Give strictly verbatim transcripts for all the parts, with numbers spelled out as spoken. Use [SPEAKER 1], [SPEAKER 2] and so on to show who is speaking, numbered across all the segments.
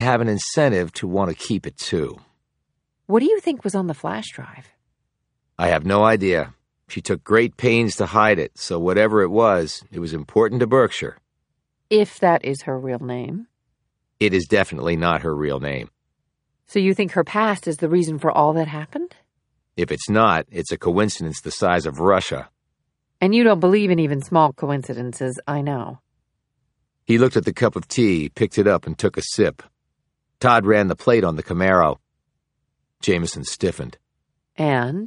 [SPEAKER 1] have an incentive to want to keep it too.
[SPEAKER 2] What do you think was on the flash drive?
[SPEAKER 1] I have no idea. She took great pains to hide it, so whatever it was, it was important to Berkshire.
[SPEAKER 2] If that is her real name.
[SPEAKER 1] It is definitely not her real name.
[SPEAKER 2] So you think her past is the reason for all that happened?
[SPEAKER 1] If it's not, it's a coincidence the size of Russia.
[SPEAKER 2] And you don't believe in even small coincidences, I know.
[SPEAKER 1] He looked at the cup of tea, picked it up, and took a sip. Todd ran the plate on the Camaro. Jameson stiffened.
[SPEAKER 2] And?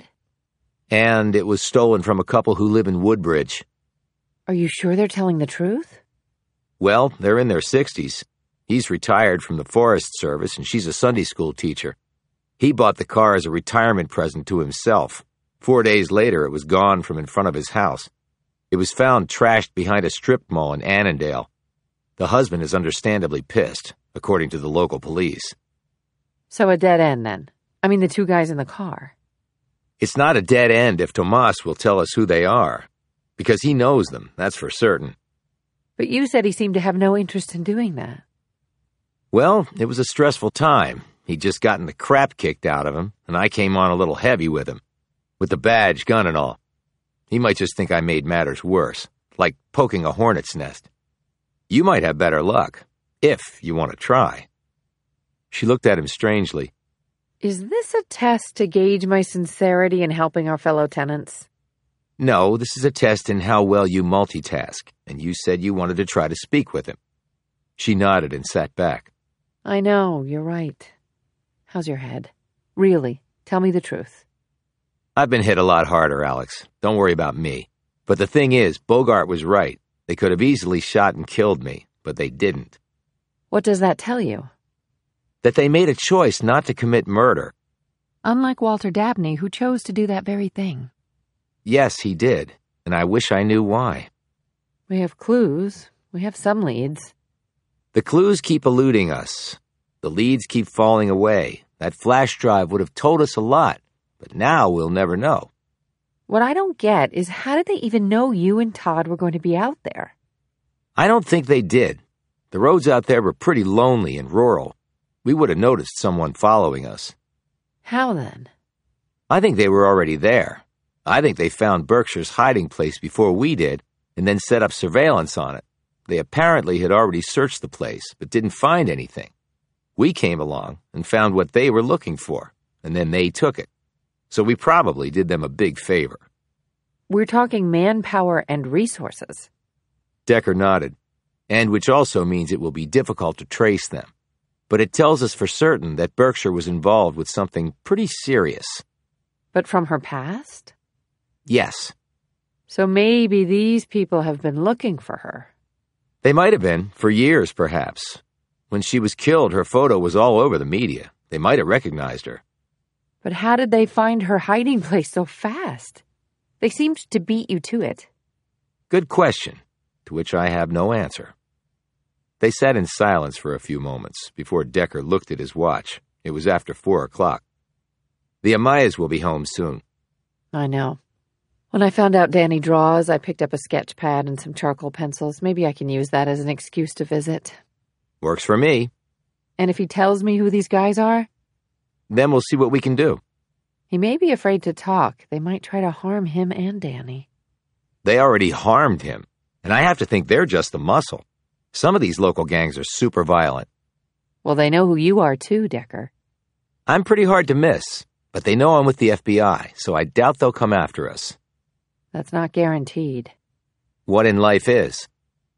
[SPEAKER 1] And it was stolen from a couple who live in Woodbridge.
[SPEAKER 2] Are you sure they're telling the truth?
[SPEAKER 1] Well, they're in their sixties. He's retired from the Forest Service, and she's a Sunday school teacher. He bought the car as a retirement present to himself. Four days later, it was gone from in front of his house. It was found trashed behind a strip mall in Annandale. The husband is understandably pissed, according to the local police.
[SPEAKER 2] So a dead end, then? I mean, the two guys in the car.
[SPEAKER 1] It's not a dead end if Tomas will tell us who they are, because he knows them, that's for certain.
[SPEAKER 2] But you said he seemed to have no interest in doing that.
[SPEAKER 1] Well, it was a stressful time. He'd just gotten the crap kicked out of him, and I came on a little heavy with him, with the badge, gun, and all. He might just think I made matters worse, like poking a hornet's nest. You might have better luck, if you want to try. She looked at him strangely.
[SPEAKER 2] Is this a test to gauge my sincerity in helping our fellow tenants?
[SPEAKER 1] No, this is a test in how well you multitask, and you said you wanted to try to speak with him. She nodded and sat back.
[SPEAKER 2] I know, you're right. How's your head? Really, tell me the truth.
[SPEAKER 1] I've been hit a lot harder, Alex. Don't worry about me. But the thing is, Bogart was right. They could have easily shot and killed me, but they didn't.
[SPEAKER 2] What does that tell you?
[SPEAKER 1] That they made a choice not to commit murder.
[SPEAKER 2] Unlike Walter Dabney, who chose to do that very thing.
[SPEAKER 1] Yes, he did, and I wish I knew why.
[SPEAKER 2] We have clues. We have some leads.
[SPEAKER 1] The clues keep eluding us. The leads keep falling away. That flash drive would have told us a lot, but now we'll never know.
[SPEAKER 2] What I don't get is how did they even know you and Todd were going to be out there?
[SPEAKER 1] I don't think they did. The roads out there were pretty lonely and rural. We would have noticed someone following us.
[SPEAKER 2] How then?
[SPEAKER 1] I think they were already there. I think they found Berkshire's hiding place before we did, and then set up surveillance on it. They apparently had already searched the place, but didn't find anything. We came along and found what they were looking for, and then they took it. So we probably did them a big favor.
[SPEAKER 2] We're talking manpower and resources.
[SPEAKER 1] Decker nodded, and which also means it will be difficult to trace them. But it tells us for certain that Berkshire was involved with something pretty serious.
[SPEAKER 2] But from her past?
[SPEAKER 1] Yes.
[SPEAKER 2] So maybe these people have been looking for her.
[SPEAKER 1] They might have been, for years perhaps. When she was killed, her photo was all over the media. They might have recognized her.
[SPEAKER 2] But how did they find her hiding place so fast? They seemed to beat you to it.
[SPEAKER 1] Good question, to which I have no answer. They sat in silence for a few moments before Decker looked at his watch. It was after four o'clock. The Amayas will be home soon.
[SPEAKER 2] I know. When I found out Danny draws, I picked up a sketch pad and some charcoal pencils. Maybe I can use that as an excuse to visit.
[SPEAKER 1] Works for me.
[SPEAKER 2] And if he tells me who these guys are?
[SPEAKER 1] Then we'll see what we can do.
[SPEAKER 2] He may be afraid to talk. They might try to harm him and Danny.
[SPEAKER 1] They already harmed him, and I have to think they're just the muscle. Some of these local gangs are super violent.
[SPEAKER 2] Well, they know who you are too, Decker.
[SPEAKER 1] I'm pretty hard to miss, but they know I'm with the F B I, so I doubt they'll come after us.
[SPEAKER 2] That's not guaranteed.
[SPEAKER 1] What in life is?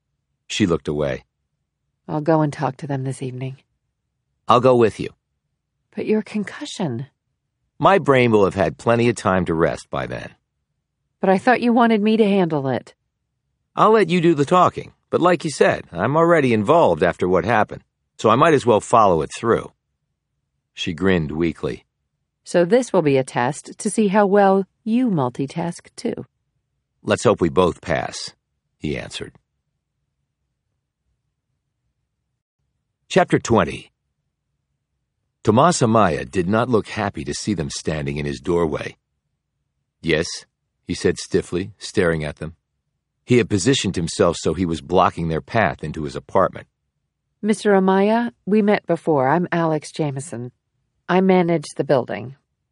[SPEAKER 1] She looked away.
[SPEAKER 2] I'll go and talk to them this evening.
[SPEAKER 1] I'll go with you.
[SPEAKER 2] But your concussion.
[SPEAKER 1] My brain will have had plenty of time to rest by then.
[SPEAKER 2] But I thought you wanted me to handle it.
[SPEAKER 1] I'll let you do the talking, but like you said, I'm already involved after what happened, so I might as well follow it through. She grinned weakly.
[SPEAKER 2] So this will be a test to see how well you multitask too.
[SPEAKER 1] Let's hope we both pass, he answered. Chapter twenty. Tomas Amaya did not look happy to see them standing in his doorway. Yes, he said stiffly, staring at them. He had positioned himself so he was blocking their path into his apartment.
[SPEAKER 2] Mister Amaya, we met before. I'm Alex Jameson. I manage the building.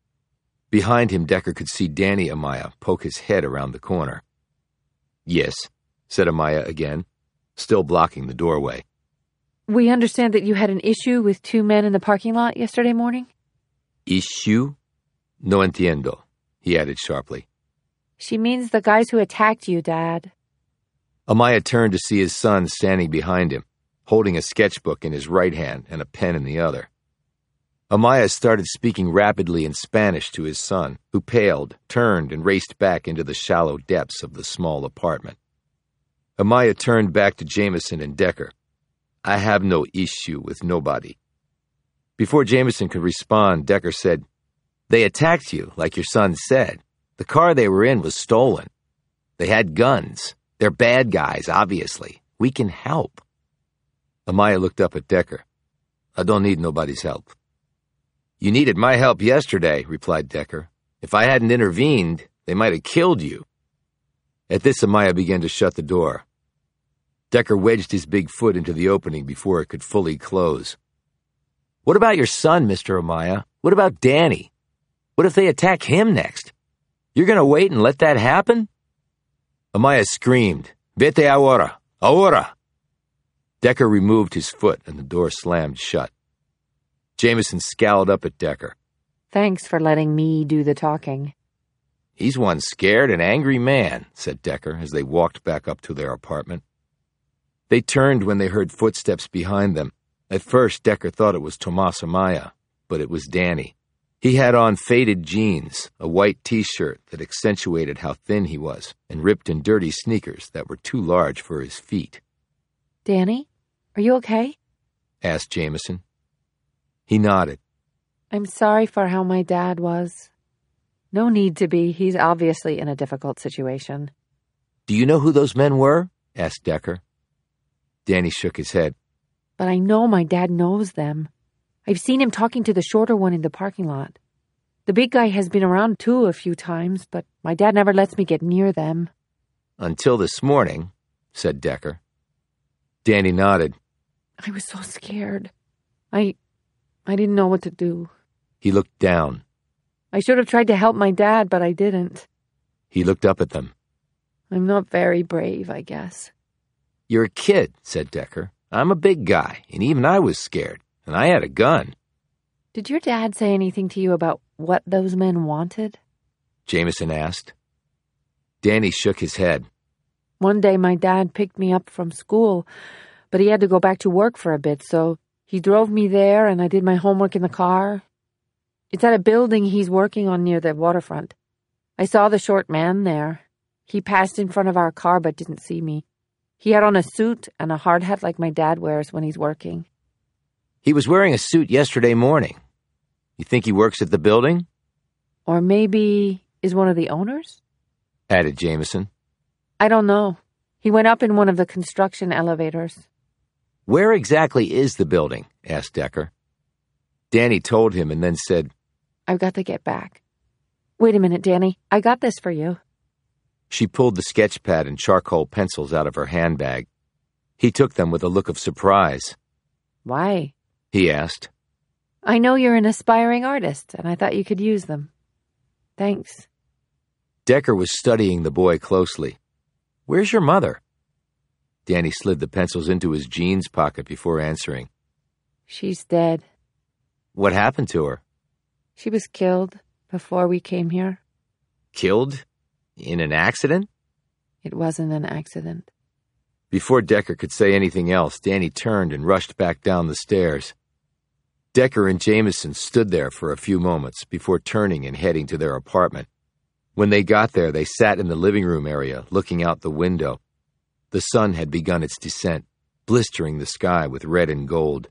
[SPEAKER 1] Behind him, Decker could see Danny Amaya poke his head around the corner. Yes, said Amaya again, still blocking the doorway.
[SPEAKER 2] We understand that you had an issue with two men in the parking lot yesterday morning?
[SPEAKER 1] Issue? No entiendo, he added sharply.
[SPEAKER 2] She means the guys who attacked you, Dad.
[SPEAKER 1] Amaya turned to see his son standing behind him, holding a sketchbook in his right hand and a pen in the other. Amaya started speaking rapidly in Spanish to his son, who paled, turned, and raced back into the shallow depths of the small apartment. Amaya turned back to Jameson and Decker. I have no issue with nobody. Before Jameson could respond, Decker said, They attacked you, like your son said. The car they were in was stolen. They had guns. They're bad guys, obviously. We can help. Amaya looked up at Decker. I don't need nobody's help. You needed my help yesterday, replied Decker. If I hadn't intervened, they might have killed you. At this, Amaya began to shut the door. Decker wedged his big foot into the opening before it could fully close. What about your son, Mister Amaya? What about Danny? What if they attack him next? You're going to wait and let that happen? Amaya screamed, Vete ahora, ahora. Decker removed his foot and the door slammed shut. Jameson scowled up at Decker.
[SPEAKER 2] Thanks for letting me do the talking.
[SPEAKER 1] He's one scared and angry man, said Decker as they walked back up to their apartment. They turned when they heard footsteps behind them. At first, Decker thought it was Tomas Amaya, but it was Danny. He had on faded jeans, a white T-shirt that accentuated how thin he was, and ripped and dirty sneakers that were too large for his feet.
[SPEAKER 2] Danny, are you okay?
[SPEAKER 1] Asked Jameson. He nodded.
[SPEAKER 2] I'm sorry for how my dad was. No need to be. He's obviously in a difficult situation.
[SPEAKER 1] Do you know who those men were? Asked Decker. Danny shook his head.
[SPEAKER 2] But I know my dad knows them. I've seen him talking to the shorter one in the parking lot. The big guy has been around too a few times, but my dad never lets me get near them.
[SPEAKER 1] Until this morning, said Decker. Danny nodded.
[SPEAKER 2] I was so scared. I... I didn't know what to do.
[SPEAKER 1] He looked down.
[SPEAKER 2] I should have tried to help my dad, but I didn't.
[SPEAKER 1] He looked up at them.
[SPEAKER 2] I'm not very brave, I guess.
[SPEAKER 1] You're a kid, said Decker. I'm a big guy, and even I was scared, and I had a gun.
[SPEAKER 2] Did your dad say anything to you about what those men wanted?
[SPEAKER 1] Jameson asked. Danny shook his head.
[SPEAKER 2] One day my dad picked me up from school, but he had to go back to work for a bit, so he drove me there and I did my homework in the car. It's at a building he's working on near the waterfront. I saw the short man there. He passed in front of our car but didn't see me. He had on a suit and a hard hat like my dad wears when he's working.
[SPEAKER 1] He was wearing a suit yesterday morning. You think he works at the building?
[SPEAKER 2] Or maybe is one of the owners?
[SPEAKER 1] Added Jameson.
[SPEAKER 2] I don't know. He went up in one of the construction elevators.
[SPEAKER 1] Where exactly is the building? Asked Decker. Danny told him and then said,
[SPEAKER 2] I've got to get back. Wait a minute, Danny. I got this for you.
[SPEAKER 1] She pulled the sketch pad and charcoal pencils out of her handbag. He took them with a look of surprise.
[SPEAKER 2] Why?
[SPEAKER 1] He asked.
[SPEAKER 2] I know you're an aspiring artist, and I thought you could use them. Thanks.
[SPEAKER 1] Decker was studying the boy closely. Where's your mother? Danny slid the pencils into his jeans pocket before answering.
[SPEAKER 2] She's dead.
[SPEAKER 1] What happened to her?
[SPEAKER 2] She was killed before we came here.
[SPEAKER 1] Killed? In an accident?
[SPEAKER 2] It wasn't an accident.
[SPEAKER 1] Before Decker could say anything else, Danny turned and rushed back down the stairs. Decker and Jameson stood there for a few moments before turning and heading to their apartment. When they got there, they sat in the living room area, looking out the window. The sun had begun its descent, blistering the sky with red and gold.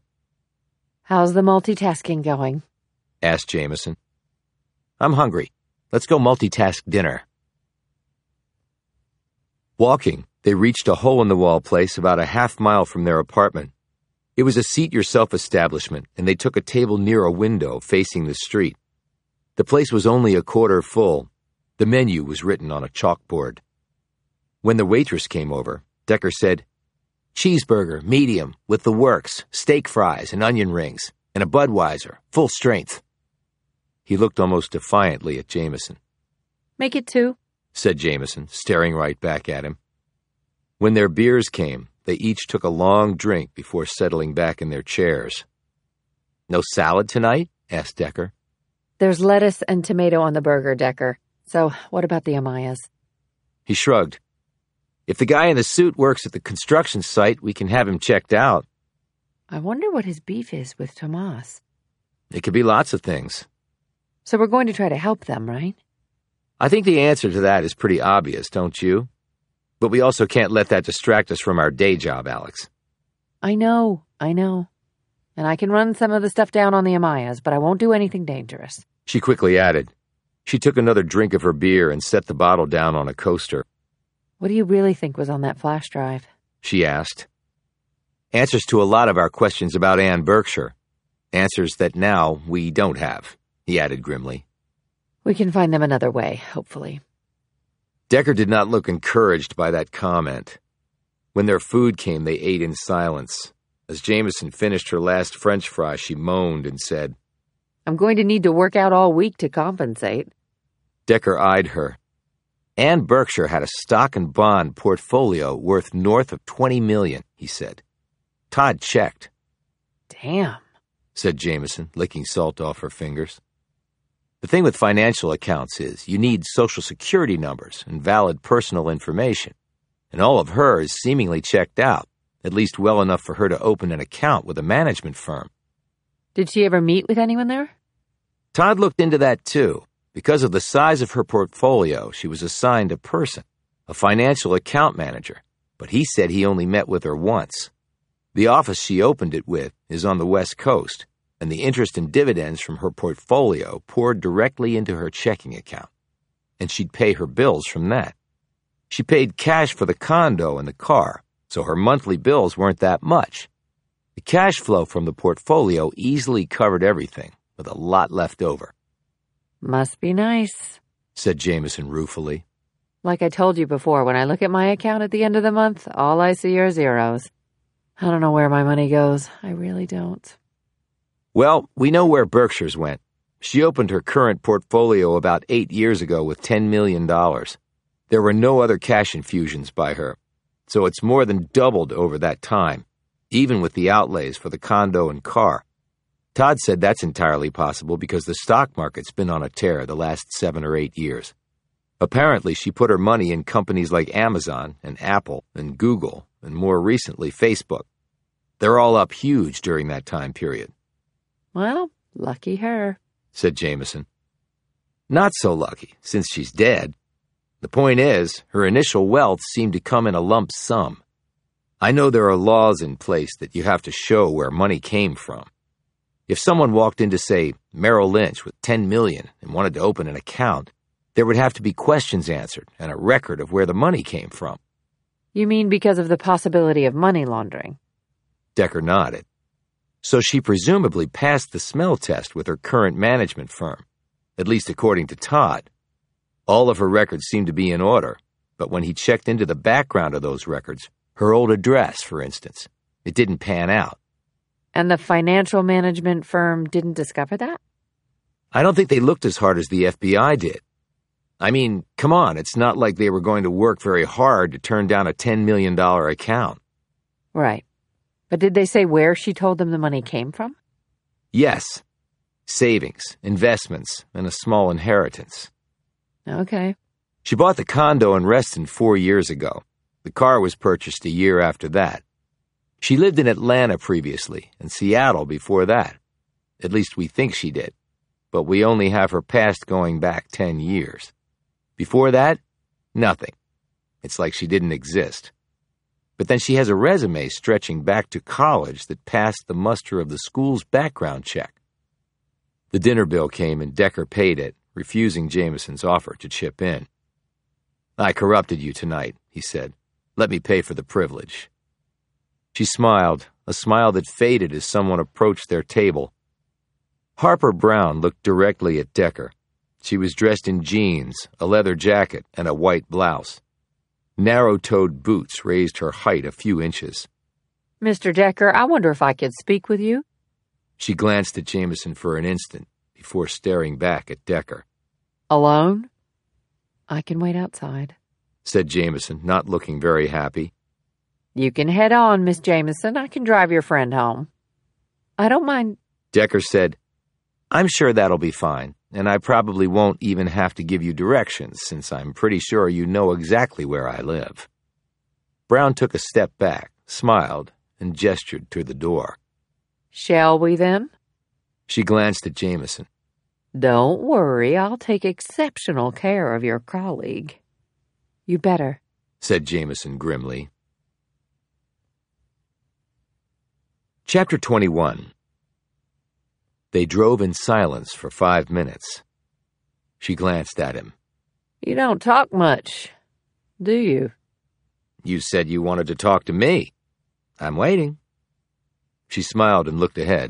[SPEAKER 2] How's the multitasking going?
[SPEAKER 1] Asked Jameson. I'm hungry. Let's go multitask dinner. Walking, they reached a hole-in-the-wall place about a half mile from their apartment. It was a seat-yourself establishment, and they took a table near a window facing the street. The place was only a quarter full. The menu was written on a chalkboard. When the waitress came over, Decker said, Cheeseburger, medium, with the works, steak fries and onion rings, and a Budweiser, full strength. He looked almost defiantly at Jameson.
[SPEAKER 2] Make it two,
[SPEAKER 1] said Jameson, staring right back at him. When their beers came, they each took a long drink before settling back in their chairs. No salad tonight? Asked Decker.
[SPEAKER 2] There's lettuce and tomato on the burger, Decker. So what about the Amayas?
[SPEAKER 1] He shrugged. If the guy in the suit works at the construction site, we can have him checked out.
[SPEAKER 2] I wonder what his beef is with Tomas.
[SPEAKER 1] It could be lots of things.
[SPEAKER 2] So we're going to try to help them, right?
[SPEAKER 1] I think the answer to that is pretty obvious, don't you? But we also can't let that distract us from our day job, Alex.
[SPEAKER 2] I know, I know. And I can run some of the stuff down on the Amayas, but I won't do anything dangerous.
[SPEAKER 1] She quickly added. She took another drink of her beer and set the bottle down on a coaster.
[SPEAKER 2] What do you really think was on that flash drive?
[SPEAKER 1] She asked. Answers to a lot of our questions about Anne Berkshire. Answers that now we don't have, he added grimly.
[SPEAKER 2] We can find them another way, hopefully.
[SPEAKER 1] Decker did not look encouraged by that comment. When their food came, they ate in silence. As Jameson finished her last French fry, she moaned and said,
[SPEAKER 2] I'm going to need to work out all week to compensate.
[SPEAKER 1] Decker eyed her. Anne Berkshire had a stock and bond portfolio worth north of twenty million dollars, he said. Todd checked.
[SPEAKER 2] Damn,
[SPEAKER 1] said Jameson, licking salt off her fingers. The thing with financial accounts is you need social security numbers and valid personal information, and all of hers seemingly checked out, at least well enough for her to open an account with a management firm.
[SPEAKER 2] Did she ever meet with anyone there?
[SPEAKER 1] Todd looked into that too. Because of the size of her portfolio, she was assigned a person, a financial account manager, but he said he only met with her once. The office she opened it with is on the West Coast, and the interest and dividends from her portfolio poured directly into her checking account, and she'd pay her bills from that. She paid cash for the condo and the car, so her monthly bills weren't that much. The cash flow from the portfolio easily covered everything, with a lot left over.
[SPEAKER 2] Must be nice,
[SPEAKER 1] said Jameson ruefully.
[SPEAKER 2] Like I told you before, when I look at my account at the end of the month, all I see are zeros. I don't know where my money goes. I really don't.
[SPEAKER 1] Well, we know where Berkshire's went. She opened her current portfolio about eight years ago with ten million dollars. There were no other cash infusions by her, so it's more than doubled over that time, even with the outlays for the condo and car. Todd said that's entirely possible because the stock market's been on a tear the last seven or eight years. Apparently, she put her money in companies like Amazon and Apple and Google and more recently Facebook. They're all up huge during that time period.
[SPEAKER 2] Well, lucky her,
[SPEAKER 1] said Jameson. Not so lucky, since she's dead. The point is, her initial wealth seemed to come in a lump sum. I know there are laws in place that you have to show where money came from. If someone walked into, say, Merrill Lynch with ten million dollars and wanted to open an account, there would have to be questions answered and a record of where the money came from.
[SPEAKER 2] You mean because of the possibility of money laundering?
[SPEAKER 1] Decker nodded. So she presumably passed the smell test with her current management firm, at least according to Todd. All of her records seemed to be in order, but when he checked into the background of those records, her old address, for instance, it didn't pan out.
[SPEAKER 2] And the financial management firm didn't discover that?
[SPEAKER 1] I don't think they looked as hard as the F B I did. I mean, come on, it's not like they were going to work very hard to turn down a ten million dollars account.
[SPEAKER 2] Right. But did they say where she told them the money came from?
[SPEAKER 1] Yes. Savings, investments, and a small inheritance.
[SPEAKER 2] Okay.
[SPEAKER 1] She bought the condo in Reston four years ago. The car was purchased a year after that. She lived in Atlanta previously, and Seattle before that. At least we think she did. But we only have her past going back ten years. Before that, nothing. It's like she didn't exist. But then she has a resume stretching back to college that passed the muster of the school's background check. The dinner bill came and Decker paid it, refusing Jameson's offer to chip in. I corrupted you tonight, he said. Let me pay for the privilege. She smiled, a smile that faded as someone approached their table. Harper Brown looked directly at Decker. She was dressed in jeans, a leather jacket, and a white blouse. Narrow-toed boots raised her height a few inches,
[SPEAKER 2] Mister Decker, I wonder if I could speak with you?
[SPEAKER 1] She glanced at Jameson for an instant before staring back at Decker.
[SPEAKER 2] Alone? I can wait outside,
[SPEAKER 1] said Jameson, not looking very happy.
[SPEAKER 2] You can head on, Miss Jameson. I can drive your friend home. I don't mind.
[SPEAKER 1] Decker said, I'm sure that'll be fine, and I probably won't even have to give you directions since I'm pretty sure you know exactly where I live. Brown took a step back, smiled, and gestured to the door.
[SPEAKER 2] Shall we then?
[SPEAKER 1] She glanced at Jameson.
[SPEAKER 2] Don't worry, I'll take exceptional care of your colleague. You better,
[SPEAKER 1] said Jameson grimly. Chapter twenty-one. They drove in silence for five minutes. She glanced at him.
[SPEAKER 2] You don't talk much, do you?
[SPEAKER 1] You said you wanted to talk to me. I'm waiting. She smiled and looked ahead.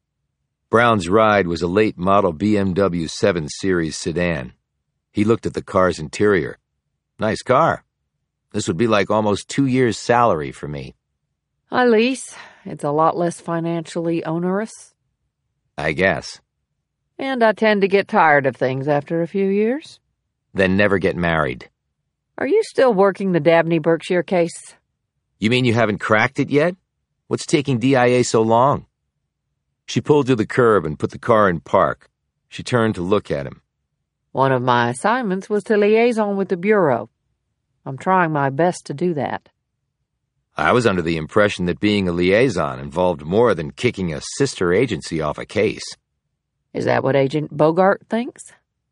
[SPEAKER 1] Brown's ride was a late model B M W seven Series sedan. He looked at the car's interior. Nice car. This would be like almost two years' salary for me.
[SPEAKER 2] I lease. It's a lot less financially onerous.
[SPEAKER 1] I guess.
[SPEAKER 2] And I tend to get tired of things after a few years.
[SPEAKER 1] Then never get married.
[SPEAKER 2] Are you still working the Dabney Berkshire case?
[SPEAKER 1] You mean you haven't cracked it yet? What's taking D I A so long? She pulled to the curb and put the car in park. She turned to look at him.
[SPEAKER 2] One of my assignments was to liaison with the Bureau. I'm trying my best to do that.
[SPEAKER 1] I was under the impression that being a liaison involved more than kicking a sister agency off a case.
[SPEAKER 2] Is that what Agent Bogart thinks?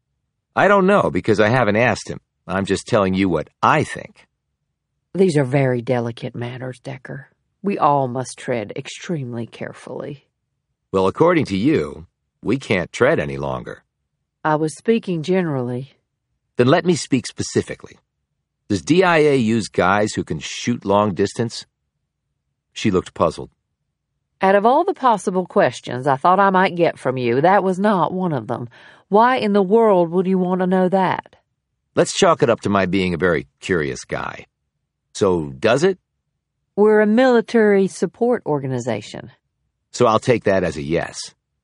[SPEAKER 1] I don't know, because I haven't asked him. I'm just telling you what I think.
[SPEAKER 2] These are very delicate matters, Decker. We all must tread extremely carefully.
[SPEAKER 1] Well, according to you, we can't tread any longer.
[SPEAKER 2] I was speaking generally.
[SPEAKER 1] Then let me speak specifically. Does D I A use guys who can shoot long distance? She looked puzzled.
[SPEAKER 2] Out of all the possible questions I thought I might get from you, that was not one of them. Why in the world would you want to know that?
[SPEAKER 1] Let's chalk it up to my being a very curious guy. So, does it?
[SPEAKER 2] We're a military support organization.
[SPEAKER 1] So I'll take that as a yes.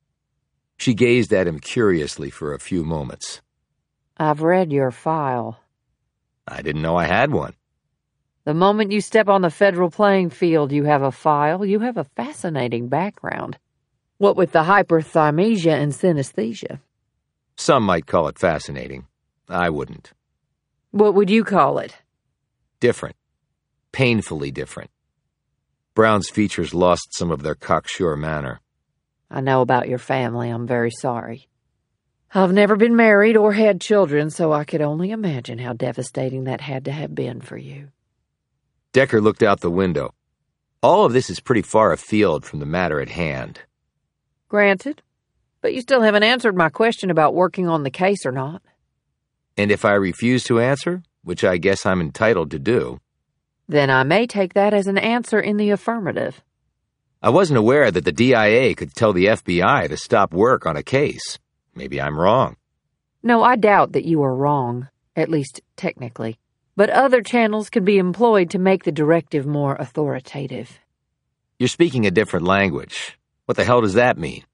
[SPEAKER 1] She gazed at him curiously for a few moments.
[SPEAKER 2] I've read your file.
[SPEAKER 1] I didn't know I had one.
[SPEAKER 2] The moment you step on the federal playing field, you have a file. You have a fascinating background. What with the hyperthymesia and synesthesia.
[SPEAKER 1] Some might call it fascinating. I wouldn't.
[SPEAKER 2] What would you call it?
[SPEAKER 1] Different. Painfully different. Brown's features lost some of their cocksure manner.
[SPEAKER 2] I know about your family. I'm very sorry. I've never been married or had children, so I could only imagine how devastating that had to have been for you.
[SPEAKER 1] Decker looked out the window. All of this is pretty far afield from the matter at hand.
[SPEAKER 2] Granted, but you still haven't answered my question about working on the case or not.
[SPEAKER 1] And if I refuse to answer, which I guess I'm entitled to do,
[SPEAKER 2] then I may take that as an answer in the affirmative.
[SPEAKER 1] I wasn't aware that the D I A could tell the F B I to stop work on a case. Maybe I'm wrong.
[SPEAKER 2] No, I doubt that you are wrong, at least technically. But other channels can be employed to make the directive more authoritative.
[SPEAKER 1] You're speaking a different language. What the hell does that mean?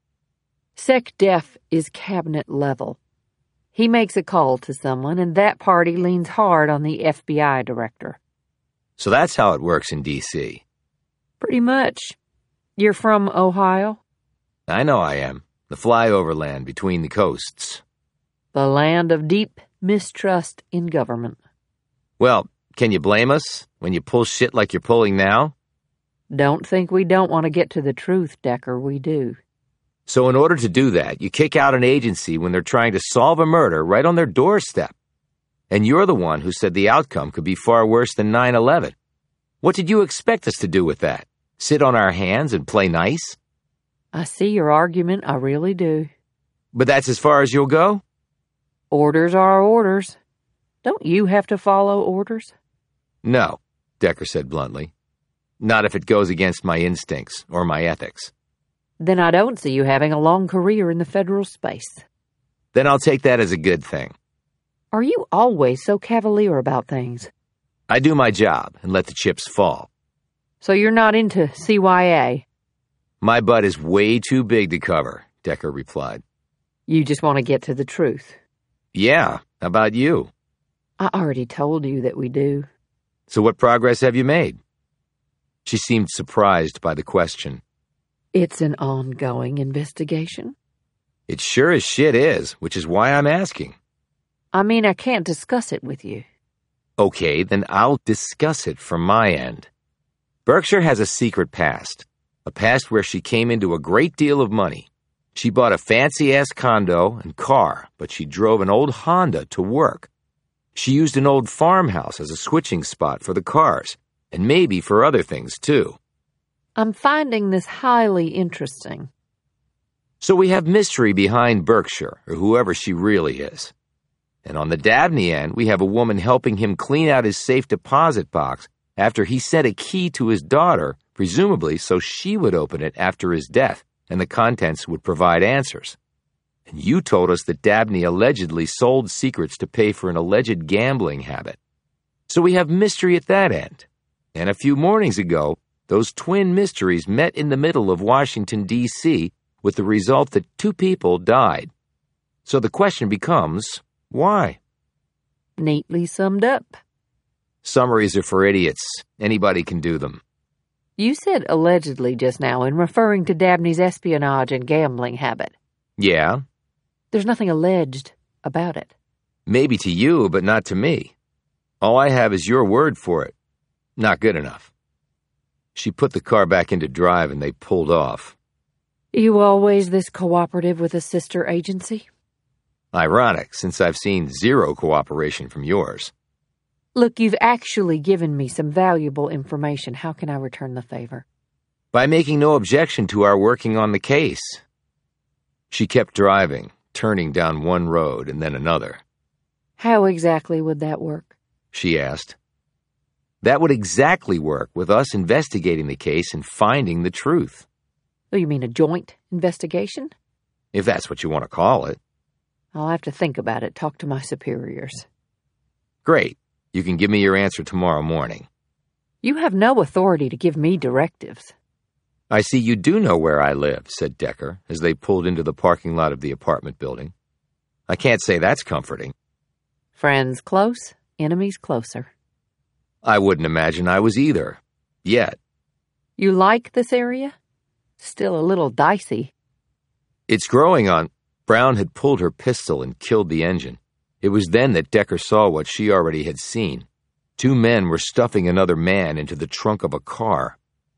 [SPEAKER 2] SecDef is cabinet level. He makes a call to someone, and that party leans hard on the F B I director.
[SPEAKER 1] So that's how it works in D C
[SPEAKER 2] Pretty much. You're from Ohio?
[SPEAKER 1] I know I am. The flyover land between the coasts.
[SPEAKER 2] The land of deep mistrust in government.
[SPEAKER 1] Well, can you blame us when you pull shit like you're pulling now?
[SPEAKER 2] Don't think we don't want to get to the truth, Decker. We do.
[SPEAKER 1] So in order to do that, you kick out an agency when they're trying to solve a murder right on their doorstep. And you're the one who said the outcome could be far worse than nine eleven. What did you expect us to do with that? Sit on our hands and play nice?
[SPEAKER 2] I see your argument, I really do.
[SPEAKER 1] But that's as far as you'll go?
[SPEAKER 2] Orders are orders. Don't you have to follow orders?
[SPEAKER 1] No, Decker said bluntly. Not if it goes against my instincts or my ethics.
[SPEAKER 2] Then I don't see you having a long career in the federal space.
[SPEAKER 1] Then I'll take that as a good thing.
[SPEAKER 2] Are you always so cavalier about things?
[SPEAKER 1] I do my job and let the chips fall.
[SPEAKER 2] So you're not into C Y A?
[SPEAKER 1] My butt is way too big to cover, Decker replied.
[SPEAKER 2] You just want to get to the truth.
[SPEAKER 1] Yeah, how about you?
[SPEAKER 2] I already told you that we do.
[SPEAKER 1] So what progress have you made? She seemed surprised by the question.
[SPEAKER 2] It's an ongoing investigation.
[SPEAKER 1] It sure as shit is, which is why I'm asking.
[SPEAKER 2] I mean, I can't discuss it with you.
[SPEAKER 1] Okay, then I'll discuss it from my end. Berkshire has a secret past, a past where she came into a great deal of money. She bought a fancy-ass condo and car, but she drove an old Honda to work. She used an old farmhouse as a switching spot for the cars, and maybe for other things, too.
[SPEAKER 2] I'm finding this highly interesting.
[SPEAKER 1] So we have mystery behind Berkshire, or whoever she really is. And on the Dabney end, we have a woman helping him clean out his safe deposit box after he sent a key to his daughter, presumably so she would open it after his death, and the contents would provide answers. And you told us that Dabney allegedly sold secrets to pay for an alleged gambling habit. So we have mystery at that end. And a few mornings ago, those twin mysteries met in the middle of Washington, D C, with the result that two people died. So the question becomes, why?
[SPEAKER 2] Neatly summed up.
[SPEAKER 1] Summaries are for idiots. Anybody can do them.
[SPEAKER 2] You said allegedly just now in referring to Dabney's espionage and gambling habit.
[SPEAKER 1] Yeah?
[SPEAKER 2] There's nothing alleged about it.
[SPEAKER 1] Maybe to you, but not to me. All I have is your word for it. Not good enough. She put the car back into drive and they pulled off.
[SPEAKER 2] You always this cooperative with a sister agency?
[SPEAKER 1] Ironic, since I've seen zero cooperation from yours.
[SPEAKER 2] Look, you've actually given me some valuable information. How can I return the favor?
[SPEAKER 1] By making no objection to our working on the case. She kept driving, turning down one road and then another.
[SPEAKER 2] How exactly would that work?
[SPEAKER 1] She asked. That would exactly work with us investigating the case and finding the truth.
[SPEAKER 2] Oh, you mean a joint investigation?
[SPEAKER 1] If that's what you want to call it.
[SPEAKER 2] I'll have to think about it, talk to my superiors.
[SPEAKER 1] Great. You can give me your answer tomorrow morning.
[SPEAKER 2] You have no authority to give me directives.
[SPEAKER 1] I see you do know where I live, said Decker, as they pulled into the parking lot of the apartment building. I can't say that's comforting.
[SPEAKER 2] Friends close, enemies closer.
[SPEAKER 1] I wouldn't imagine I was either. Yet.
[SPEAKER 2] You like this area? Still a little dicey.
[SPEAKER 1] It's growing on... Brown had pulled her pistol and killed the engine. It was then that Decker saw what she already had seen. Two men were stuffing another man into the trunk of a car.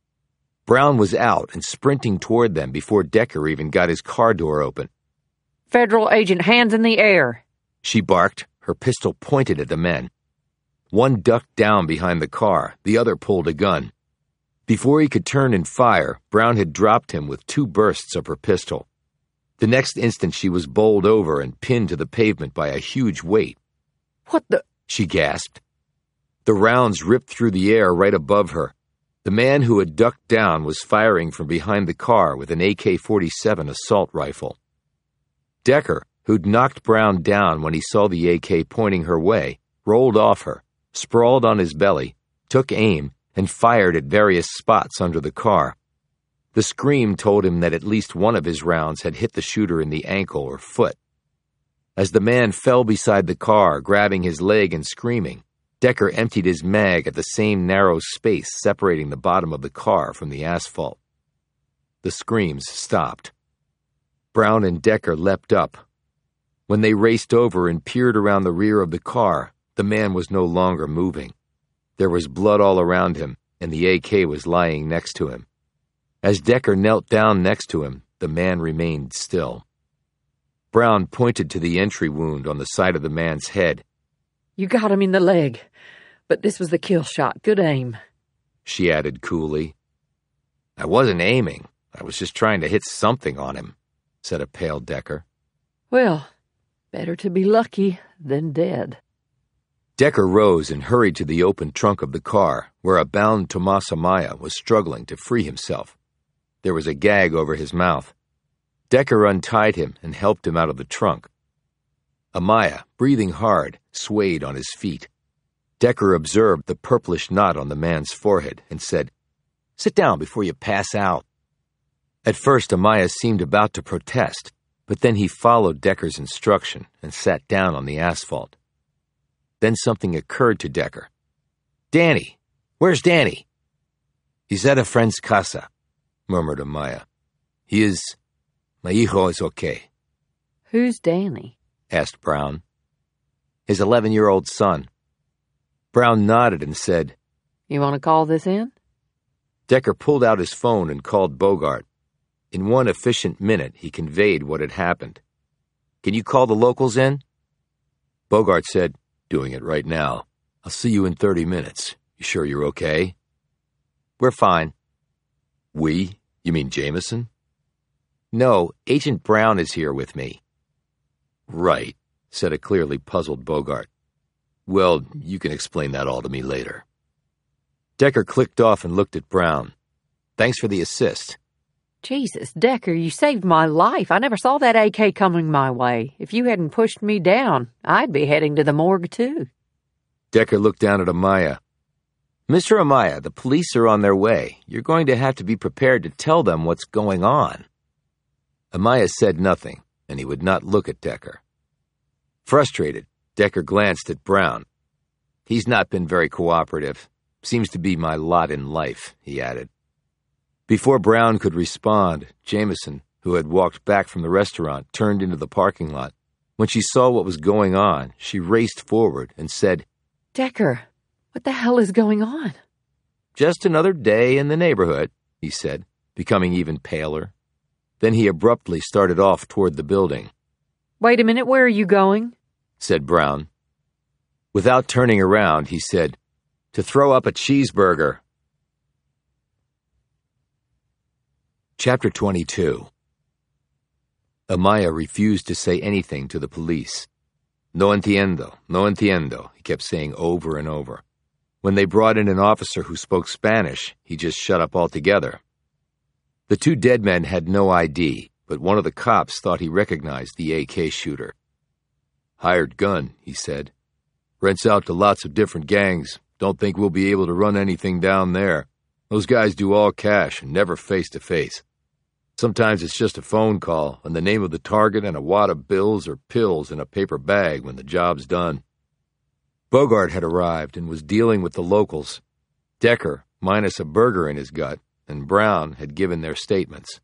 [SPEAKER 1] Brown was out and sprinting toward them before Decker even got his car door open.
[SPEAKER 2] Federal agent, hands in the air,
[SPEAKER 1] she barked, her pistol pointed at the men. One ducked down behind the car, the other pulled a gun. Before he could turn and fire, Brown had dropped him with two bursts of her pistol. The next instant she was bowled over and pinned to the pavement by a huge weight.
[SPEAKER 2] What the?
[SPEAKER 1] She gasped. The rounds ripped through the air right above her. The man who had ducked down was firing from behind the car with an A K forty-seven assault rifle. Decker, who'd knocked Brown down when he saw the A K pointing her way, rolled off her, sprawled on his belly, took aim, and fired at various spots under the car. The scream told him that at least one of his rounds had hit the shooter in the ankle or foot. As the man fell beside the car, grabbing his leg and screaming, Decker emptied his mag at the same narrow space separating the bottom of the car from the asphalt. The screams stopped. Brown and Decker leapt up. When they raced over and peered around the rear of the car, the man was no longer moving. There was blood all around him, and the A K was lying next to him. As Decker knelt down next to him, the man remained still. Brown pointed to the entry wound on the side of the man's head.
[SPEAKER 2] You got him in the leg, but this was the kill shot. Good aim,
[SPEAKER 1] she added coolly. I wasn't aiming. I was just trying to hit something on him, said a pale Decker.
[SPEAKER 2] Well, better to be lucky than dead.
[SPEAKER 1] Decker rose and hurried to the open trunk of the car, where a bound Tomas Amaya was struggling to free himself. There was a gag over his mouth. Decker untied him and helped him out of the trunk. Amaya, breathing hard, swayed on his feet. Decker observed the purplish knot on the man's forehead and said, Sit down before you pass out." At first, Amaya seemed about to protest, but then he followed Decker's instruction and sat down on the asphalt. Then something occurred to Decker. "Danny! Where's Danny?" "He's at a friend's casa," murmured Amaya. "He is... My hijo is okay."
[SPEAKER 2] "Who's Danny?"
[SPEAKER 1] asked Brown. "His eleven-year-old son." Brown nodded and said,
[SPEAKER 2] "You want to call this in?"
[SPEAKER 1] Decker pulled out his phone and called Bogart. In one efficient minute, he conveyed what had happened. "Can you call the locals in?" Bogart said, "Doing it right now. I'll see you in thirty minutes. You sure you're okay?" "We're fine." "We? You mean Jameson?" "No, Agent Brown is here with me." "Right," said a clearly puzzled Bogart. "Well, you can explain that all to me later." Decker clicked off and looked at Brown. "Thanks for the assist."
[SPEAKER 2] "Jesus, Decker, you saved my life. I never saw that A K coming my way. If you hadn't pushed me down, I'd be heading to the morgue, too."
[SPEAKER 1] Decker looked down at Amaya. "Mister Amaya, the police are on their way. You're going to have to be prepared to tell them what's going on." Amaya said nothing, and he would not look at Decker. Frustrated, Decker glanced at Brown. "He's not been very cooperative. Seems to be my lot in life," he added. Before Brown could respond, Jameson, who had walked back from the restaurant, turned into the parking lot. When she saw what was going on, she raced forward and said,
[SPEAKER 2] "Decker, what the hell is going on?"
[SPEAKER 1] "Just another day in the neighborhood," he said, becoming even paler. Then he abruptly started off toward the building.
[SPEAKER 2] "Wait a minute, where are you going?"
[SPEAKER 1] said Brown. Without turning around, he said, "To throw up a cheeseburger." Chapter twenty-two. Amaya refused to say anything to the police. "No entiendo, no entiendo," he kept saying over and over. When they brought in an officer who spoke Spanish, he just shut up altogether. The two dead men had no I D, but one of the cops thought he recognized the A K shooter. "Hired gun," he said. "Rents out to lots of different gangs. Don't think we'll be able to run anything down there. Those guys do all cash and never face-to-face. Sometimes it's just a phone call and the name of the target and a wad of bills or pills in a paper bag when the job's done." Bogart had arrived and was dealing with the locals. Decker, minus a burger in his gut, and Brown had given their statements.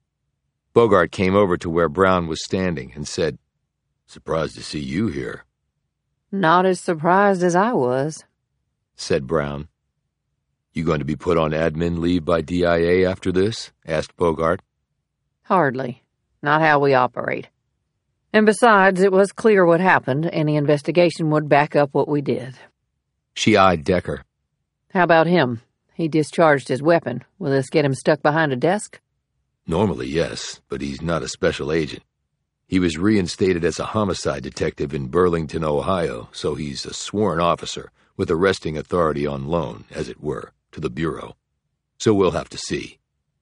[SPEAKER 1] Bogart came over to where Brown was standing and said, "Surprised to see you here."
[SPEAKER 2] "Not as surprised as I was,"
[SPEAKER 1] said Brown. "You going to be put on admin leave by D I A after this?" asked Bogart.
[SPEAKER 2] "Hardly. Not how we operate. And besides, it was clear what happened. Any investigation would back up what we did."
[SPEAKER 1] She eyed Decker.
[SPEAKER 2] "How about him? He discharged his weapon. Will this get him stuck behind a desk?"
[SPEAKER 1] "Normally, yes, but he's not a special agent. He was reinstated as a homicide detective in Burlington, Ohio, so he's a sworn officer with arresting authority on loan, as it were, to the Bureau. So we'll have to see."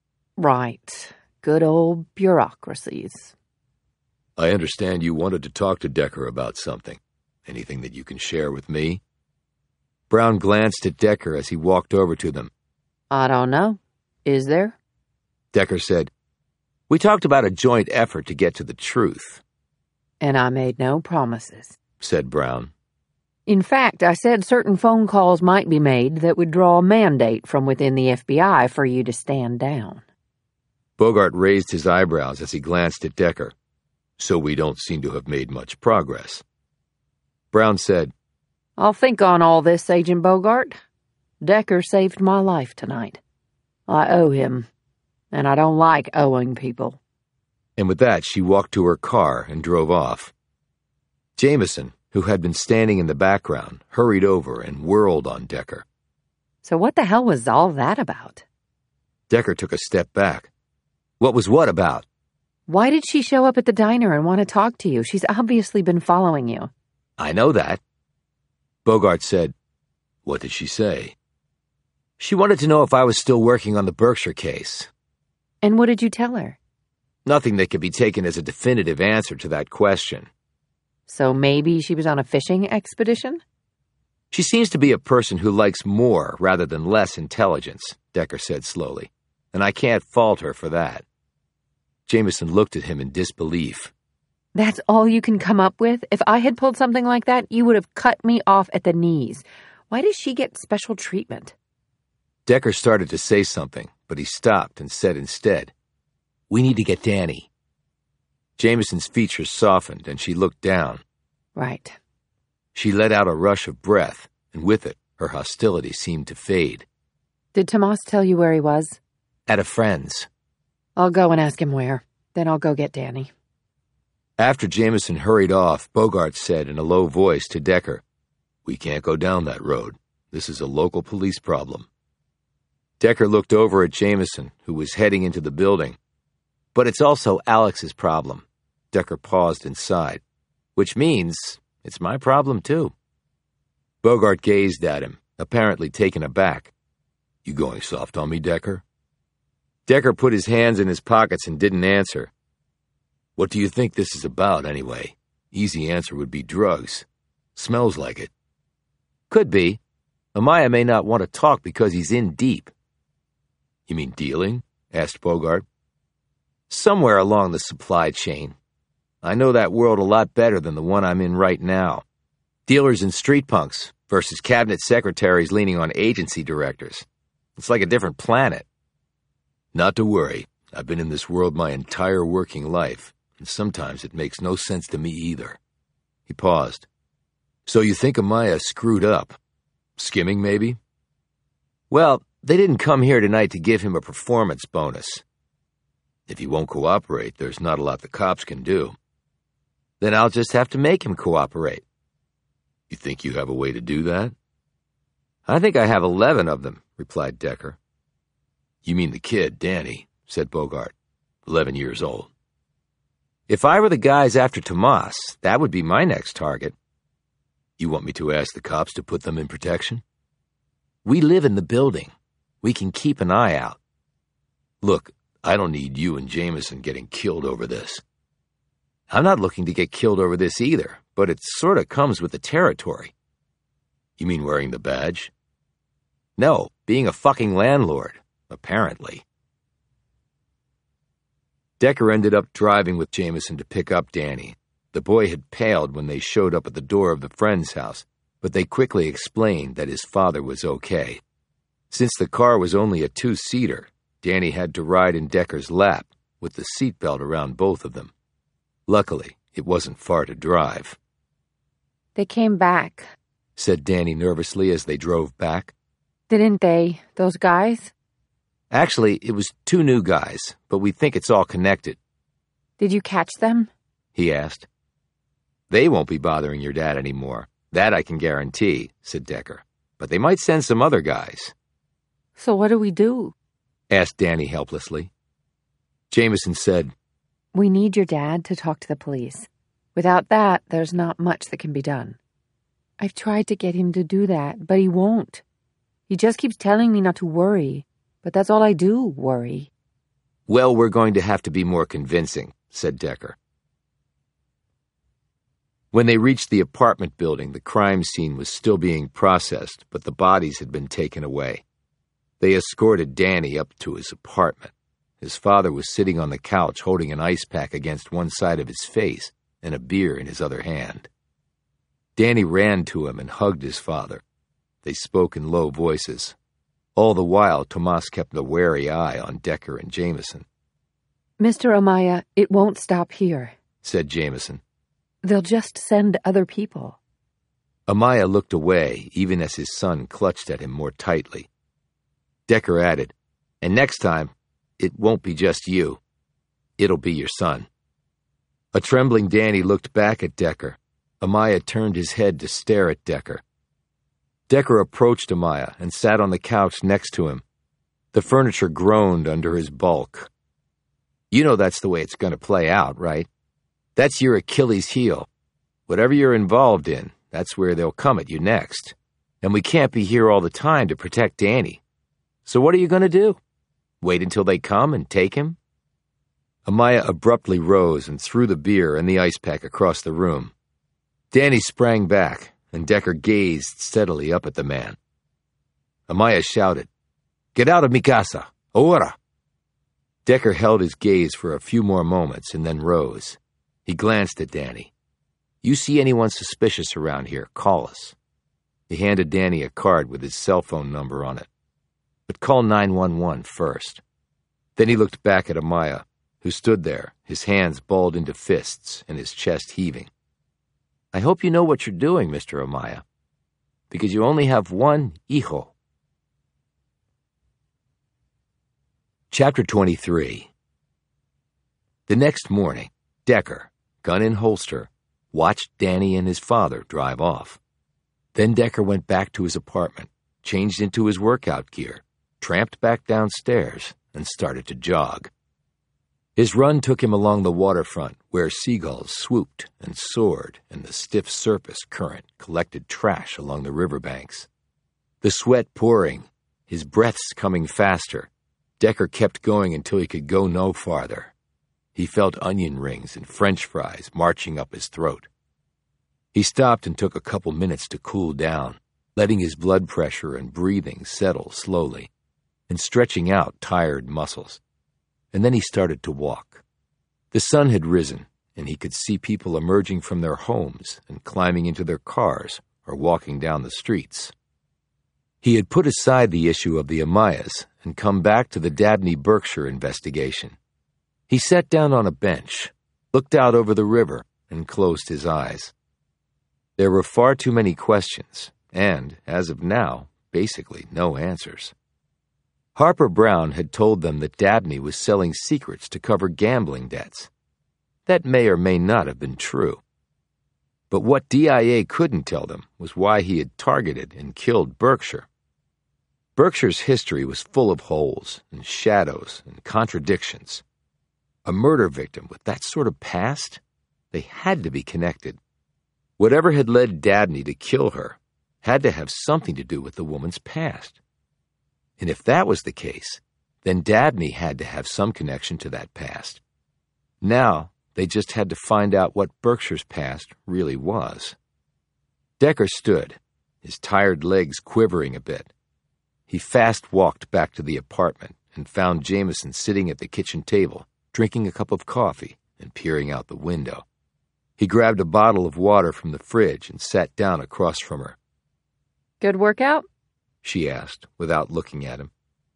[SPEAKER 2] "Right. Good old bureaucracies."
[SPEAKER 1] "I understand you wanted to talk to Decker about something. Anything that you can share with me?" Brown glanced at Decker as he walked over to them.
[SPEAKER 2] "I don't know. Is there?"
[SPEAKER 1] Decker said, "We talked about a joint effort to get to the truth."
[SPEAKER 2] "And I made no promises,"
[SPEAKER 1] said Brown.
[SPEAKER 2] "In fact, I said certain phone calls might be made that would draw a mandate from within the F B I for you to stand down."
[SPEAKER 1] Bogart raised his eyebrows as he glanced at Decker. "So we don't seem to have made much progress." Brown said,
[SPEAKER 2] "I'll think on all this, Agent Bogart. Decker saved my life tonight. I owe him, and I don't like owing people."
[SPEAKER 1] And with that, she walked to her car and drove off. Jameson, who had been standing in the background, hurried over and whirled on Decker.
[SPEAKER 2] "So what the hell was all that about?"
[SPEAKER 1] Decker took a step back. "What was what about?"
[SPEAKER 2] "Why did she show up at the diner and want to talk to you? She's obviously been following you."
[SPEAKER 1] "I know that." Bogart said, "What did she say?" "She wanted to know if I was still working on the Berkshire case."
[SPEAKER 2] "And what did you tell her?"
[SPEAKER 1] "Nothing that could be taken as a definitive answer to that question."
[SPEAKER 2] "So maybe she was on a fishing expedition?"
[SPEAKER 1] "She seems to be a person who likes more rather than less intelligence. Decker said slowly, and I can't fault her for that. Jameson looked at him in disbelief.
[SPEAKER 2] That's all you can come up with? If I had pulled something like that, you would have cut me off at the knees. Why does she get special treatment?
[SPEAKER 1] Decker started to say something, but he stopped and said instead, "We need to get Danny." Jameson's features softened, and she looked down.
[SPEAKER 2] Right.
[SPEAKER 1] She let out a rush of breath, and with it, her hostility seemed to fade.
[SPEAKER 2] Did Tomas tell you where he was?
[SPEAKER 1] At a friend's.
[SPEAKER 2] I'll go and ask him where. Then I'll go get Danny.
[SPEAKER 1] After Jameson hurried off, Bogart said in a low voice to Decker, "We can't go down that road. This is a local police problem." Decker looked over at Jameson, who was heading into the building. "But it's also Alex's problem." Decker paused and sighed. "Which means it's my problem, too." Bogart gazed at him, apparently taken aback. "You going soft on me, Decker?" Decker put his hands in his pockets and didn't answer. "What do you think this is about, anyway?" Easy answer would be drugs. Smells like it. Could be. Amaya may not want to talk because he's in deep. "You mean dealing?" asked Bogart. "Somewhere along the supply chain. I know that world a lot better than the one I'm in right now. Dealers and street punks versus cabinet secretaries leaning on agency directors. It's like a different planet." "Not to worry. I've been in this world my entire working life, and sometimes it makes no sense to me either." He paused. "So you think Amaya screwed up? Skimming, maybe?" "Well, they didn't come here tonight to give him a performance bonus. If he won't cooperate, there's not a lot the cops can do." "Then I'll just have to make him cooperate." "You think you have a way to do that?" "I think I have eleven of them," replied Decker. "You mean the kid, Danny," said Bogart. Eleven years old. "If I were the guys after Tomas, that would be my next target." "You want me to ask the cops to put them in protection?" "We live in the building. We can keep an eye out." "Look, I don't need you and Jameson getting killed over this." "I'm not looking to get killed over this either, but it sort of comes with the territory." "You mean wearing the badge?" "No, being a fucking landlord, apparently." Decker ended up driving with Jameson to pick up Danny. The boy had paled when they showed up at the door of the friend's house, but they quickly explained that his father was okay. Since the car was only a two-seater, Danny had to ride in Decker's lap, with the seatbelt around both of them. Luckily, it wasn't far to drive.
[SPEAKER 2] They came back,
[SPEAKER 1] said Danny nervously as they drove back.
[SPEAKER 2] Didn't they, those guys?
[SPEAKER 1] Actually, it was two new guys, but we think it's all connected.
[SPEAKER 2] Did you catch them? He asked.
[SPEAKER 1] They won't be bothering your dad anymore. That I can guarantee, said Decker. But they might send some other guys.
[SPEAKER 2] So what do we do?
[SPEAKER 1] Asked Danny helplessly. Jameson said,
[SPEAKER 2] We need your dad to talk to the police. Without that, there's not much that can be done. I've tried to get him to do that, but he won't. He just keeps telling me not to worry, but that's all I do, worry.
[SPEAKER 1] Well, we're going to have to be more convincing, said Decker. When they reached the apartment building, the crime scene was still being processed, but the bodies had been taken away. They escorted Danny up to his apartment. His father was sitting on the couch holding an ice pack against one side of his face and a beer in his other hand. Danny ran to him and hugged his father. They spoke in low voices. All the while, Tomas kept a wary eye on Decker and Jameson.
[SPEAKER 2] Mister Amaya, it won't stop here,
[SPEAKER 1] said Jameson.
[SPEAKER 2] They'll just send other people.
[SPEAKER 1] Amaya looked away, even as his son clutched at him more tightly. Decker added, and next time, it won't be just you. It'll be your son. A trembling Danny looked back at Decker. Amaya turned his head to stare at Decker. Decker approached Amaya and sat on the couch next to him. The furniture groaned under his bulk. You know that's the way it's going to play out, right? That's your Achilles heel. Whatever you're involved in, that's where they'll come at you next. And we can't be here all the time to protect Danny. So what are you going to do? Wait until they come and take him? Amaya abruptly rose and threw the beer and the ice pack across the room. Danny sprang back, and Decker gazed steadily up at the man. Amaya shouted, Get out of mi casa. Ahora. Decker held his gaze for a few more moments and then rose. He glanced at Danny. You see anyone suspicious around here, call us. He handed Danny a card with his cell phone number on it. But call nine one one first. Then he looked back at Amaya, who stood there, his hands balled into fists and his chest heaving. I hope you know what you're doing, Mister Amaya, because you only have one hijo. Chapter twenty-three. The next morning, Decker, gun in holster, watched Danny and his father drive off. Then Decker went back to his apartment, changed into his workout gear, tramped back downstairs, and started to jog. His run took him along the waterfront, where seagulls swooped and soared, and the stiff surface current collected trash along the riverbanks. The sweat pouring, his breaths coming faster, Decker kept going until he could go no farther. He felt onion rings and French fries marching up his throat. He stopped and took a couple minutes to cool down, letting his blood pressure and breathing settle slowly, and stretching out tired muscles. And then he started to walk. The sun had risen, and he could see people emerging from their homes and climbing into their cars or walking down the streets. He had put aside the issue of the Amayas and come back to the Dabney Berkshire investigation. He sat down on a bench, looked out over the river, and closed his eyes. There were far too many questions, and, as of now, basically no answers. Harper Brown had told them that Dabney was selling secrets to cover gambling debts. That may or may not have been true. But what D I A couldn't tell them was why he had targeted and killed Berkshire. Berkshire's history was full of holes and shadows and contradictions. A murder victim with that sort of past? They had to be connected. Whatever had led Dabney to kill her had to have something to do with the woman's past. And if that was the case, then Dabney had to have some connection to that past. Now, they just had to find out what Berkshire's past really was. Decker stood, his tired legs quivering a bit. He fast-walked back to the apartment and found Jameson sitting at the kitchen table, drinking a cup of coffee and peering out the window. He grabbed a bottle of water from the fridge and sat down across from her.
[SPEAKER 2] Good workout?
[SPEAKER 1] She asked, without looking at him.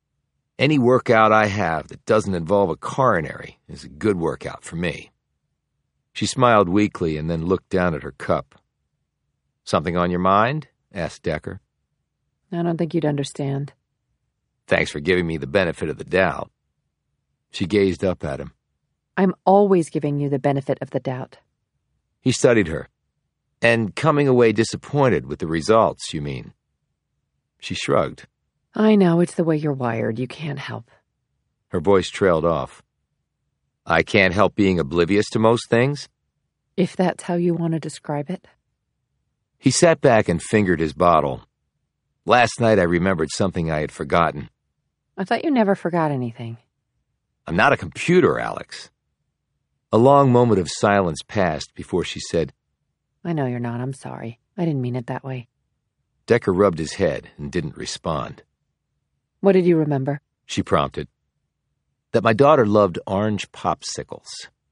[SPEAKER 1] Any workout I have that doesn't involve a coronary is a good workout for me. She smiled weakly and then looked down at her cup. Something on your mind? Asked Decker.
[SPEAKER 2] I don't think you'd understand.
[SPEAKER 1] Thanks for giving me the benefit of the doubt. She gazed up at him.
[SPEAKER 2] I'm always giving you the benefit of the doubt.
[SPEAKER 1] He studied her. And coming away disappointed with the results, you mean? She shrugged.
[SPEAKER 2] I know, it's the way you're wired. You can't help.
[SPEAKER 1] Her voice trailed off. I can't help being oblivious to most things?
[SPEAKER 2] If that's how you want to describe it.
[SPEAKER 1] He sat back and fingered his bottle. Last night I remembered something I had forgotten.
[SPEAKER 2] I thought you never forgot anything.
[SPEAKER 1] I'm not a computer, Alex. A long moment of silence passed before she said,
[SPEAKER 2] I know you're not. I'm sorry. I didn't mean it that way.
[SPEAKER 1] Decker rubbed his head and didn't respond.
[SPEAKER 2] What did you remember?
[SPEAKER 1] She prompted. That my daughter loved orange popsicles.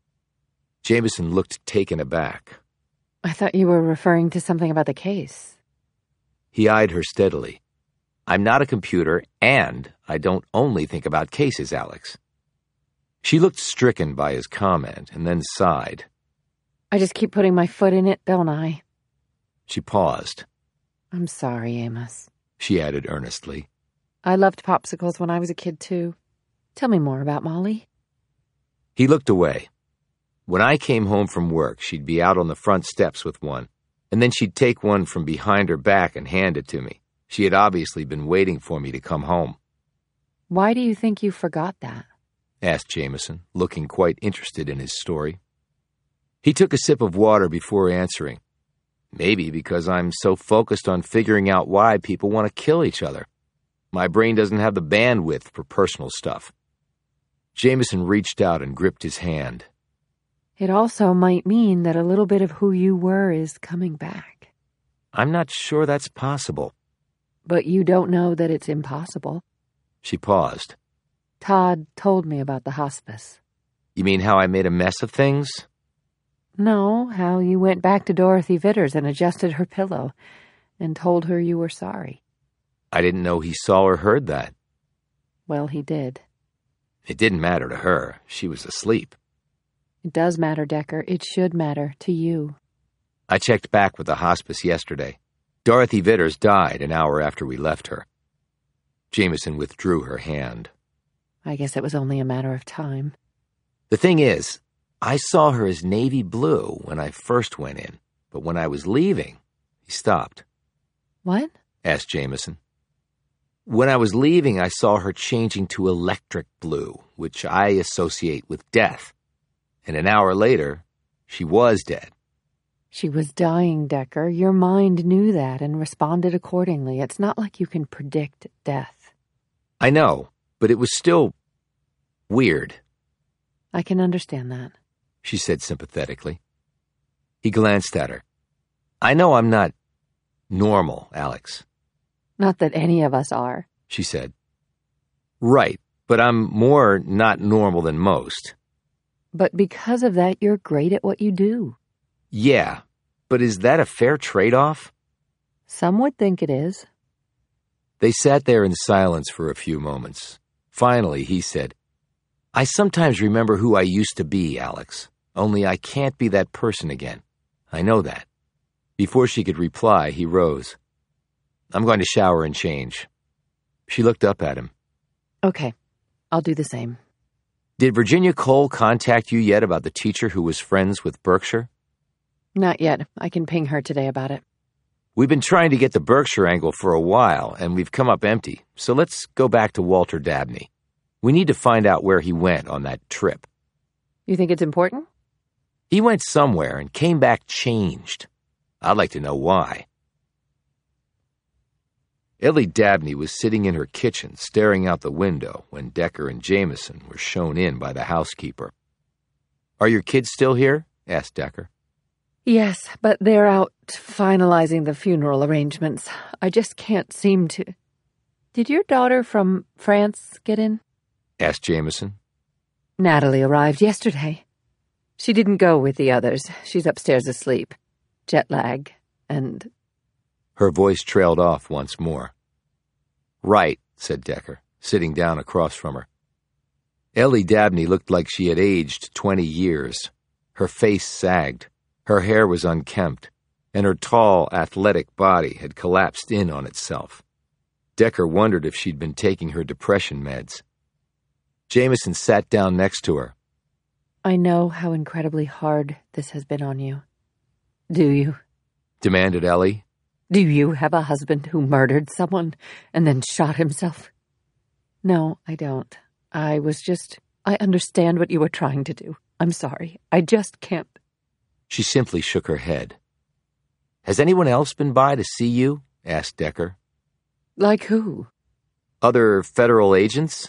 [SPEAKER 1] Jameson looked taken aback.
[SPEAKER 2] I thought you were referring to something about the case.
[SPEAKER 1] He eyed her steadily. I'm not a computer, and I don't only think about cases, Alex. She looked stricken by his comment and then sighed.
[SPEAKER 2] I just keep putting my foot in it, don't I?
[SPEAKER 1] She paused.
[SPEAKER 2] I'm sorry, Amos.
[SPEAKER 1] She added earnestly.
[SPEAKER 2] I loved popsicles when I was a kid, too. Tell me more about Molly.
[SPEAKER 1] He looked away. When I came home from work, she'd be out on the front steps with one, and then she'd take one from behind her back and hand it to me. She had obviously been waiting for me to come home.
[SPEAKER 2] Why do you think you forgot that?
[SPEAKER 1] Asked Jameson, looking quite interested in his story. He took a sip of water before answering. Maybe because I'm so focused on figuring out why people want to kill each other. My brain doesn't have the bandwidth for personal stuff. Jameson reached out and gripped his hand.
[SPEAKER 2] It also might mean that a little bit of who you were is coming back.
[SPEAKER 1] I'm not sure that's possible.
[SPEAKER 2] But you don't know that it's impossible.
[SPEAKER 1] She paused.
[SPEAKER 2] Todd told me about the hospice.
[SPEAKER 1] You mean how I made a mess of things?
[SPEAKER 2] No, how you went back to Dorothy Vitters and adjusted her pillow and told her you were sorry.
[SPEAKER 1] I didn't know he saw or heard that.
[SPEAKER 2] Well, he did.
[SPEAKER 1] It didn't matter to her. She was asleep.
[SPEAKER 2] It does matter, Decker. It should matter to you.
[SPEAKER 1] I checked back with the hospice yesterday. Dorothy Vitters died an hour after we left her. Jameson withdrew her hand.
[SPEAKER 2] I guess it was only a matter of time.
[SPEAKER 1] The thing is, I saw her as navy blue when I first went in, but when I was leaving, he stopped.
[SPEAKER 2] What?
[SPEAKER 1] Asked Jameson. When I was leaving, I saw her changing to electric blue, which I associate with death. And an hour later, she was dead.
[SPEAKER 2] She was dying, Decker. Your mind knew that and responded accordingly. It's not like you can predict death.
[SPEAKER 1] I know, but it was still weird.
[SPEAKER 2] I can understand that,
[SPEAKER 1] she said sympathetically. He glanced at her. I know I'm not normal, Alex.
[SPEAKER 2] Not that any of us are,
[SPEAKER 1] she said. Right, but I'm more not normal than most.
[SPEAKER 2] But because of that, you're great at what you do.
[SPEAKER 1] Yeah, but is that a fair trade-off?
[SPEAKER 2] Some would think it is.
[SPEAKER 1] They sat there in silence for a few moments. Finally, he said, I sometimes remember who I used to be, Alex, only I can't be that person again. I know that. Before she could reply, he rose. I'm going to shower and change. She looked up at him.
[SPEAKER 2] Okay, I'll do the same.
[SPEAKER 1] Did Virginia Cole contact you yet about the teacher who was friends with Berkshire?
[SPEAKER 2] Not yet. I can ping her today about it.
[SPEAKER 1] We've been trying to get the Berkshire angle for a while, and we've come up empty. So let's go back to Walter Dabney. We need to find out where he went on that trip.
[SPEAKER 2] You think it's important?
[SPEAKER 1] He went somewhere and came back changed. I'd like to know why. Ellie Dabney was sitting in her kitchen, staring out the window, when Decker and Jameson were shown in by the housekeeper. Are your kids still here? Asked Decker.
[SPEAKER 2] Yes, but they're out finalizing the funeral arrangements. I just can't seem to... Did your daughter from France get in?
[SPEAKER 1] Asked Jameson.
[SPEAKER 2] Natalie arrived yesterday. She didn't go with the others. She's upstairs asleep. Jet lag, and...
[SPEAKER 1] Her voice trailed off once more. Right, said Decker, sitting down across from her. Ellie Dabney looked like she had aged twenty years. Her face sagged, her hair was unkempt, and her tall, athletic body had collapsed in on itself. Decker wondered if she'd been taking her depression meds. Jameson sat down next to her.
[SPEAKER 2] I know how incredibly hard this has been on you. Do you?
[SPEAKER 1] Demanded Ellie.
[SPEAKER 2] Do you have a husband who murdered someone and then shot himself? No, I don't. I was just... I understand what you were trying to do. I'm sorry. I just can't...
[SPEAKER 1] She simply shook her head. Has anyone else been by to see you? Asked Decker.
[SPEAKER 2] Like who?
[SPEAKER 1] Other federal agents?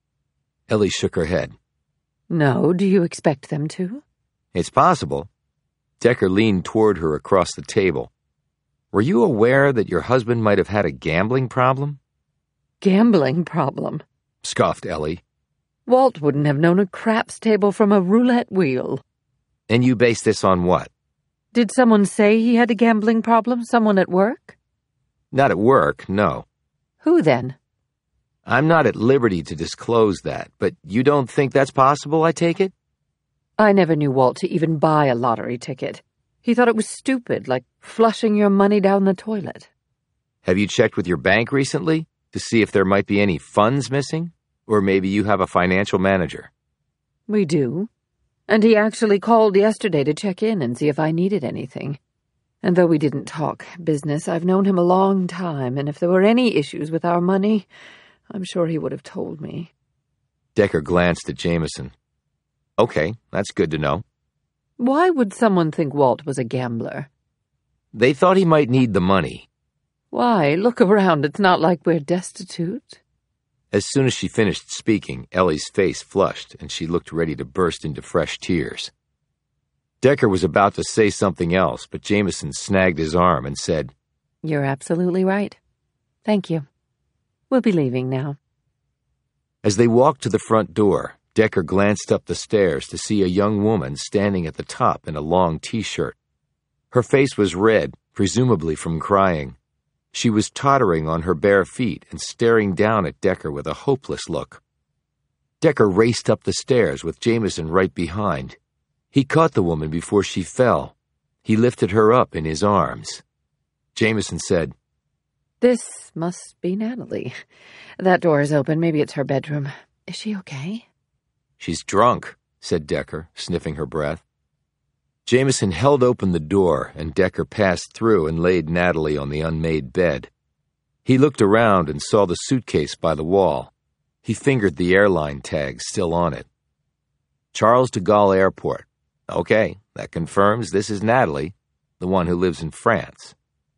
[SPEAKER 1] Ellie shook her head.
[SPEAKER 2] No, do you expect them to?
[SPEAKER 1] It's possible. Decker leaned toward her across the table. Were you aware that your husband might have had a gambling problem?
[SPEAKER 2] Gambling problem?
[SPEAKER 1] Scoffed Ellie.
[SPEAKER 2] Walt wouldn't have known a craps table from a roulette wheel.
[SPEAKER 1] And you base this on what?
[SPEAKER 2] Did someone say he had a gambling problem? Someone at work?
[SPEAKER 1] Not at work, no.
[SPEAKER 2] Who then?
[SPEAKER 1] I'm not at liberty to disclose that, but you don't think that's possible, I take it?
[SPEAKER 2] I never knew Walt to even buy a lottery ticket. He thought it was stupid, like flushing your money down the toilet.
[SPEAKER 1] Have you checked with your bank recently to see if there might be any funds missing? Or maybe you have a financial manager?
[SPEAKER 2] We do. And he actually called yesterday to check in and see if I needed anything. And though we didn't talk business, I've known him a long time, and if there were any issues with our money, I'm sure he would have told me.
[SPEAKER 1] Decker glanced at Jameson. Okay, that's good to know.
[SPEAKER 2] Why would someone think Walt was a gambler?
[SPEAKER 1] They thought he might need the money.
[SPEAKER 2] Why? Look around. It's not like we're destitute.
[SPEAKER 1] As soon as she finished speaking, Ellie's face flushed, and she looked ready to burst into fresh tears. Decker was about to say something else, but Jameson snagged his arm and said,
[SPEAKER 2] You're absolutely right. Thank you. We'll be leaving now.
[SPEAKER 1] As they walked to the front door, Decker glanced up the stairs to see a young woman standing at the top in a long T-shirt. Her face was red, presumably from crying. She was tottering on her bare feet and staring down at Decker with a hopeless look. Decker raced up the stairs with Jameson right behind. He caught the woman before she fell. He lifted her up in his arms. Jameson said,
[SPEAKER 2] "This must be Natalie. That door is open. Maybe it's her bedroom. Is she okay?"
[SPEAKER 1] "She's drunk," said Decker, sniffing her breath. Jameson held open the door, and Decker passed through and laid Natalie on the unmade bed. He looked around and saw the suitcase by the wall. He fingered the airline tag still on it. Charles de Gaulle Airport. Okay, that confirms this is Natalie, the one who lives in France.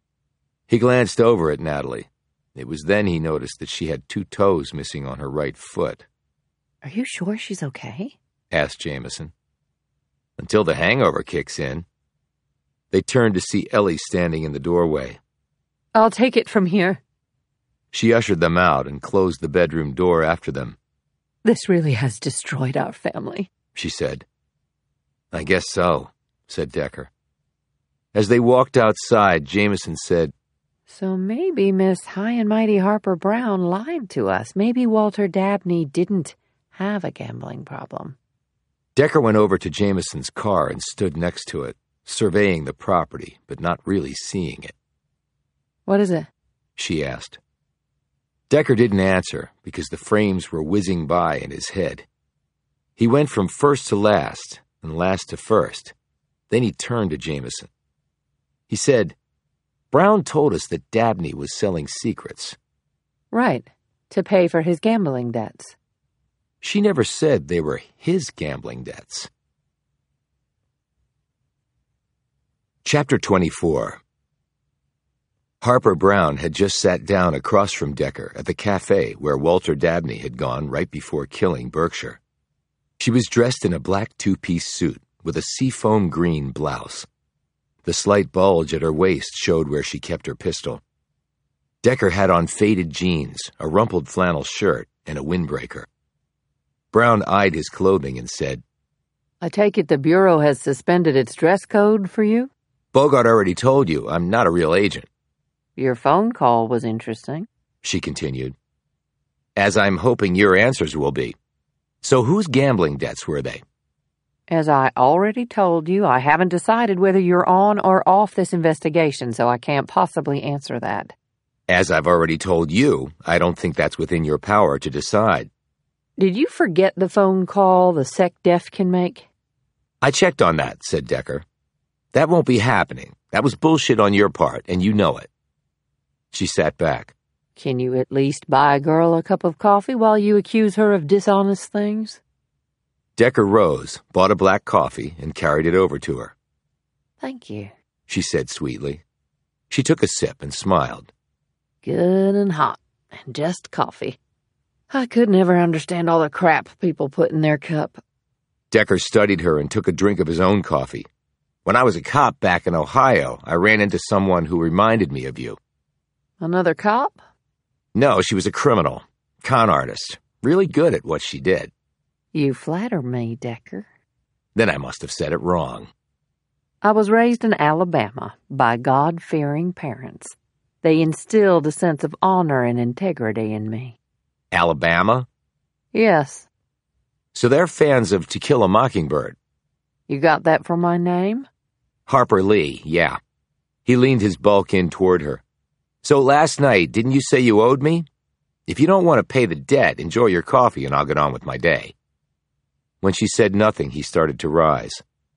[SPEAKER 1] He glanced over at Natalie. It was then he noticed that she had two toes missing on her right foot.
[SPEAKER 2] "Are you sure she's okay?"
[SPEAKER 1] asked Jameson. "Until the hangover kicks in." They turned to see Ellie standing in the doorway.
[SPEAKER 2] "I'll take it from here."
[SPEAKER 1] She ushered them out and closed the bedroom door after them.
[SPEAKER 2] "This really has destroyed our family,"
[SPEAKER 1] she said. "I guess so," said Decker. As they walked outside, Jameson said,
[SPEAKER 2] "So maybe Miss High and Mighty Harper Brown lied to us. Maybe Walter Dabney didn't have a gambling problem."
[SPEAKER 1] Decker went over to Jameson's car and stood next to it, surveying the property, but not really seeing it.
[SPEAKER 2] "What is it?"
[SPEAKER 1] she asked. Decker didn't answer because the frames were whizzing by in his head. He went from first to last and last to first. Then he turned to Jameson. He said, "Brown told us that Dabney was selling secrets."
[SPEAKER 2] "Right, to pay for his gambling debts."
[SPEAKER 1] "She never said they were his gambling debts." Chapter twenty-four. Harper Brown had just sat down across from Decker at the cafe where Walter Dabney had gone right before killing Berkshire. She was dressed in a black two-piece suit with a seafoam green blouse. The slight bulge at her waist showed where she kept her pistol. Decker had on faded jeans, a rumpled flannel shirt, and a windbreaker. Brown eyed his clothing and said,
[SPEAKER 2] "I take it the Bureau has suspended its dress code for you?"
[SPEAKER 1] "Bogart already told you I'm not a real agent."
[SPEAKER 2] "Your phone call was interesting,"
[SPEAKER 1] she continued. "As I'm hoping your answers will be. So whose gambling debts were they?"
[SPEAKER 2] "As I already told you, I haven't decided whether you're on or off this investigation, so I can't possibly answer that."
[SPEAKER 1] "As I've already told you, I don't think that's within your power to decide."
[SPEAKER 2] "Did you forget the phone call the SecDef can make?"
[SPEAKER 1] "I checked on that," said Decker. "That won't be happening. That was bullshit on your part, and you know it." She sat back.
[SPEAKER 2] "Can you at least buy a girl a cup of coffee while you accuse her of dishonest things?"
[SPEAKER 1] Decker rose, bought a black coffee, and carried it over to her.
[SPEAKER 2] "Thank you,"
[SPEAKER 1] she said sweetly. She took a sip and smiled.
[SPEAKER 2] "Good and hot, and just coffee. I could never understand all the crap people put in their cup."
[SPEAKER 1] Decker studied her and took a drink of his own coffee. "When I was a cop back in Ohio, I ran into someone who reminded me of you."
[SPEAKER 2] "Another cop?"
[SPEAKER 1] "No, she was a criminal, con artist, really good at what she did."
[SPEAKER 2] "You flatter me, Decker."
[SPEAKER 1] Then I must have said it wrong.
[SPEAKER 2] "I was raised in Alabama by God-fearing parents. They instilled a sense of honor and integrity in me."
[SPEAKER 1] "Alabama?"
[SPEAKER 2] "Yes."
[SPEAKER 1] "So they're fans of To Kill a Mockingbird."
[SPEAKER 2] "You got that from my name?"
[SPEAKER 1] "Harper Lee, yeah." He leaned his bulk in toward her. "So last night, didn't you say you owed me? If you don't want to pay the debt, enjoy your coffee and I'll get on with my day." When she said nothing, he started to rise.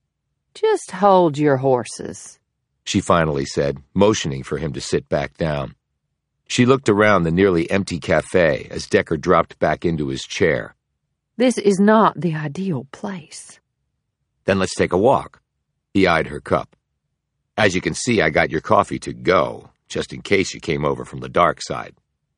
[SPEAKER 2] "Just hold your horses,"
[SPEAKER 1] she finally said, motioning for him to sit back down. She looked around the nearly empty cafe as Decker dropped back into his chair.
[SPEAKER 2] "This is not the ideal place."
[SPEAKER 1] "Then let's take a walk." He eyed her cup. "As you can see, I got your coffee to go, just in case you came over from the dark side."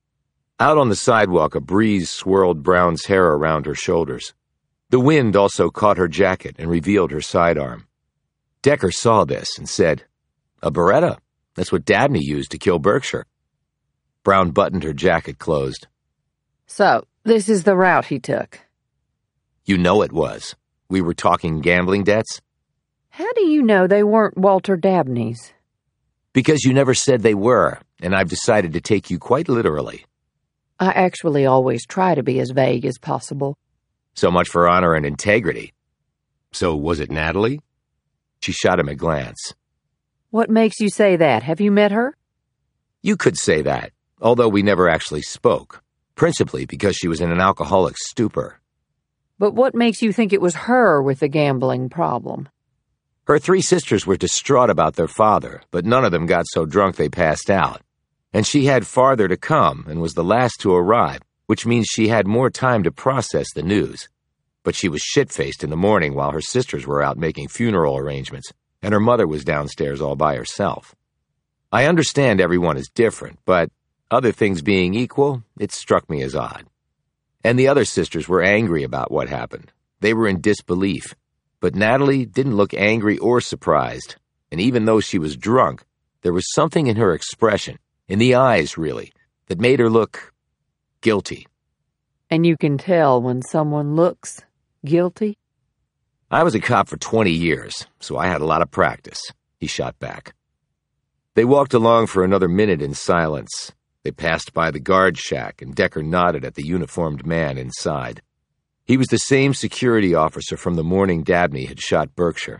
[SPEAKER 1] Out on the sidewalk, a breeze swirled Brown's hair around her shoulders. The wind also caught her jacket and revealed her sidearm. Decker saw this and said, "A Beretta. That's what Dabney used to kill Berkshire." Brown buttoned her jacket closed.
[SPEAKER 2] "So, This is the route he took.
[SPEAKER 1] You know it was. We were talking gambling debts.
[SPEAKER 2] How do you know they weren't Walter Dabney's?
[SPEAKER 1] Because you never said they were, and I've decided to take you quite literally.
[SPEAKER 2] I actually always try to be as vague as possible.
[SPEAKER 1] So much for honor and integrity. So was it Natalie? She shot him a glance.
[SPEAKER 2] What makes you say that? Have you met her?
[SPEAKER 1] You could say that, although we never actually spoke, principally because she was in an alcoholic stupor.
[SPEAKER 2] But what makes you think it was her with the gambling problem?
[SPEAKER 1] Her three sisters were distraught about their father, but none of them got so drunk they passed out. And she had farther to come and was the last to arrive, which means she had more time to process the news. But she was shit-faced in the morning while her sisters were out making funeral arrangements, and her mother was downstairs all by herself. I understand everyone is different, but other things being equal, it struck me as odd. And the other sisters were angry about what happened. They were in disbelief. But Natalie didn't look angry or surprised, and even though she was drunk, there was something in her expression, in the eyes really, that made her look guilty.
[SPEAKER 2] And you can tell when someone looks guilty?
[SPEAKER 1] I was a cop for twenty years, so I had a lot of practice, he shot back. They walked along for another minute in silence. They passed by the guard shack, and Decker nodded at the uniformed man inside. He was the same security officer from the morning Dabney had shot Berkshire.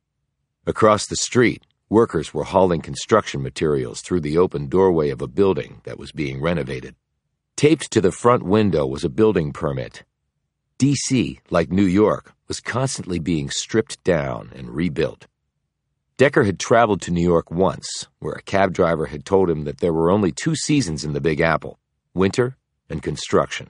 [SPEAKER 1] Across the street, workers were hauling construction materials through the open doorway of a building that was being renovated. Taped to the front window was a building permit. D C, like New York, was constantly being stripped down and rebuilt. Decker had traveled to New York once, where a cab driver had told him that there were only two seasons in the Big Apple, winter and construction.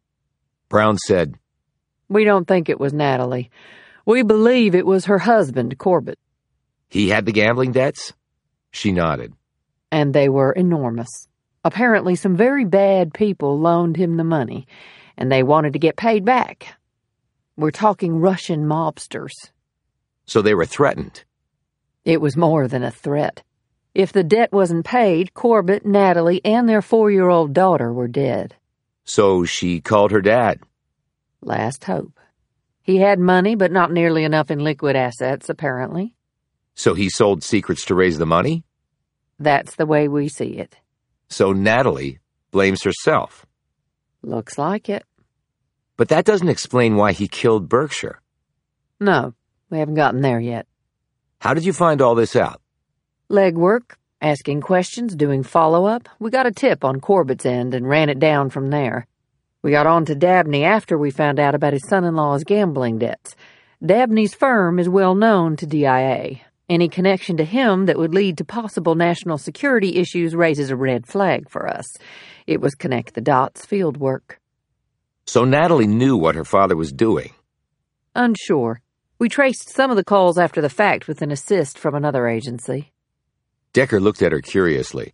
[SPEAKER 1] Brown said,
[SPEAKER 2] We don't think it was Natalie. We believe it was her husband, Corbett.
[SPEAKER 1] He had the gambling debts? She nodded.
[SPEAKER 2] And they were enormous. Apparently some very bad people loaned him the money, and they wanted to get paid back. We're talking Russian mobsters.
[SPEAKER 1] So they were threatened.
[SPEAKER 2] It was more than a threat. If the debt wasn't paid, Corbett, Natalie, and their four-year-old daughter were dead.
[SPEAKER 1] So she called her dad.
[SPEAKER 2] Last hope. He had money, but not nearly enough in liquid assets, apparently.
[SPEAKER 1] So he sold secrets to raise the money?
[SPEAKER 2] That's the way we see it.
[SPEAKER 1] So Natalie blames herself.
[SPEAKER 2] Looks like it.
[SPEAKER 1] But that doesn't explain why he killed Berkshire.
[SPEAKER 2] No, we haven't gotten there yet.
[SPEAKER 1] How did you find all this out?
[SPEAKER 2] Legwork, asking questions, doing follow-up. We got a tip on Corbett's end and ran it down from there. We got on to Dabney after we found out about his son-in-law's gambling debts. Dabney's firm is well known to D I A. Any connection to him that would lead to possible national security issues raises a red flag for us. It was connect-the-dots field work.
[SPEAKER 1] So Natalie knew what her father was doing.
[SPEAKER 2] Unsure. We traced some of the calls after the fact with an assist from another agency.
[SPEAKER 1] Decker looked at her curiously.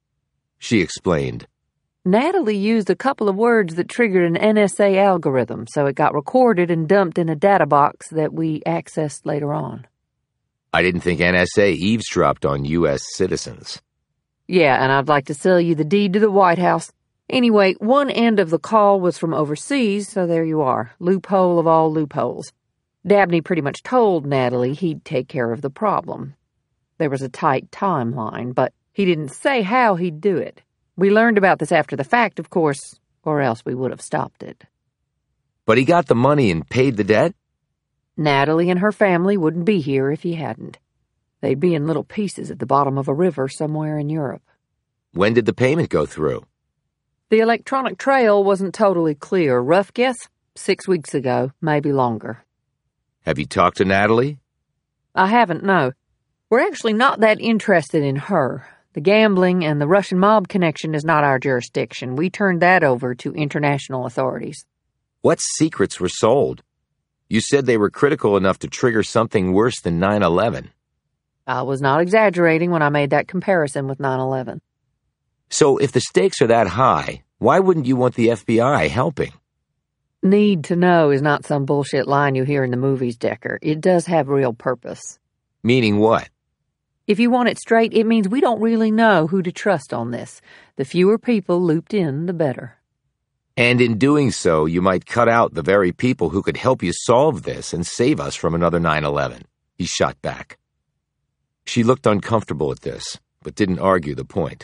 [SPEAKER 1] She explained.
[SPEAKER 2] Natalie used a couple of words that triggered an N S A algorithm, so it got recorded and dumped in a data box that we accessed later on.
[SPEAKER 1] I didn't think N S A eavesdropped on U S citizens.
[SPEAKER 2] Yeah, and I'd like to sell you the deed to the White House. Anyway, one end of the call was from overseas, so there you are. Loophole of all loopholes. Dabney pretty much told Natalie he'd take care of the problem. There was a tight timeline, but he didn't say how he'd do it. We learned about this after the fact, of course, or else we would have stopped it.
[SPEAKER 1] But he got the money and paid the debt?
[SPEAKER 2] Natalie and her family wouldn't be here if he hadn't. They'd be in little pieces at the bottom of a river somewhere in Europe.
[SPEAKER 1] When did the payment go through?
[SPEAKER 2] The electronic trail wasn't totally clear. Rough guess, six weeks ago, maybe longer.
[SPEAKER 1] Have you talked to Natalie?
[SPEAKER 2] I haven't, no. We're actually not that interested in her. The gambling and the Russian mob connection is not our jurisdiction. We turned that over to international authorities.
[SPEAKER 1] What secrets were sold? You said they were critical enough to trigger something worse than nine eleven.
[SPEAKER 2] I was not exaggerating when I made that comparison with nine eleven.
[SPEAKER 1] So if the stakes are that high, why wouldn't you want the F B I helping?
[SPEAKER 2] Need to know is not some bullshit line you hear in the movies, Decker. It does have real purpose.
[SPEAKER 1] Meaning what?
[SPEAKER 2] If you want it straight, it means we don't really know who to trust on this. The fewer people looped in, the better.
[SPEAKER 1] And in doing so, you might cut out the very people who could help you solve this and save us from another nine eleven, he shot back. She looked uncomfortable at this, but didn't argue the point.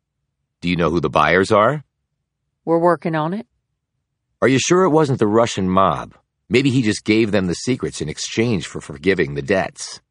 [SPEAKER 1] Do you know who the buyers are?
[SPEAKER 2] We're working on it.
[SPEAKER 1] Are you sure it wasn't the Russian mob? Maybe he just gave them the secrets in exchange for forgiving the debts.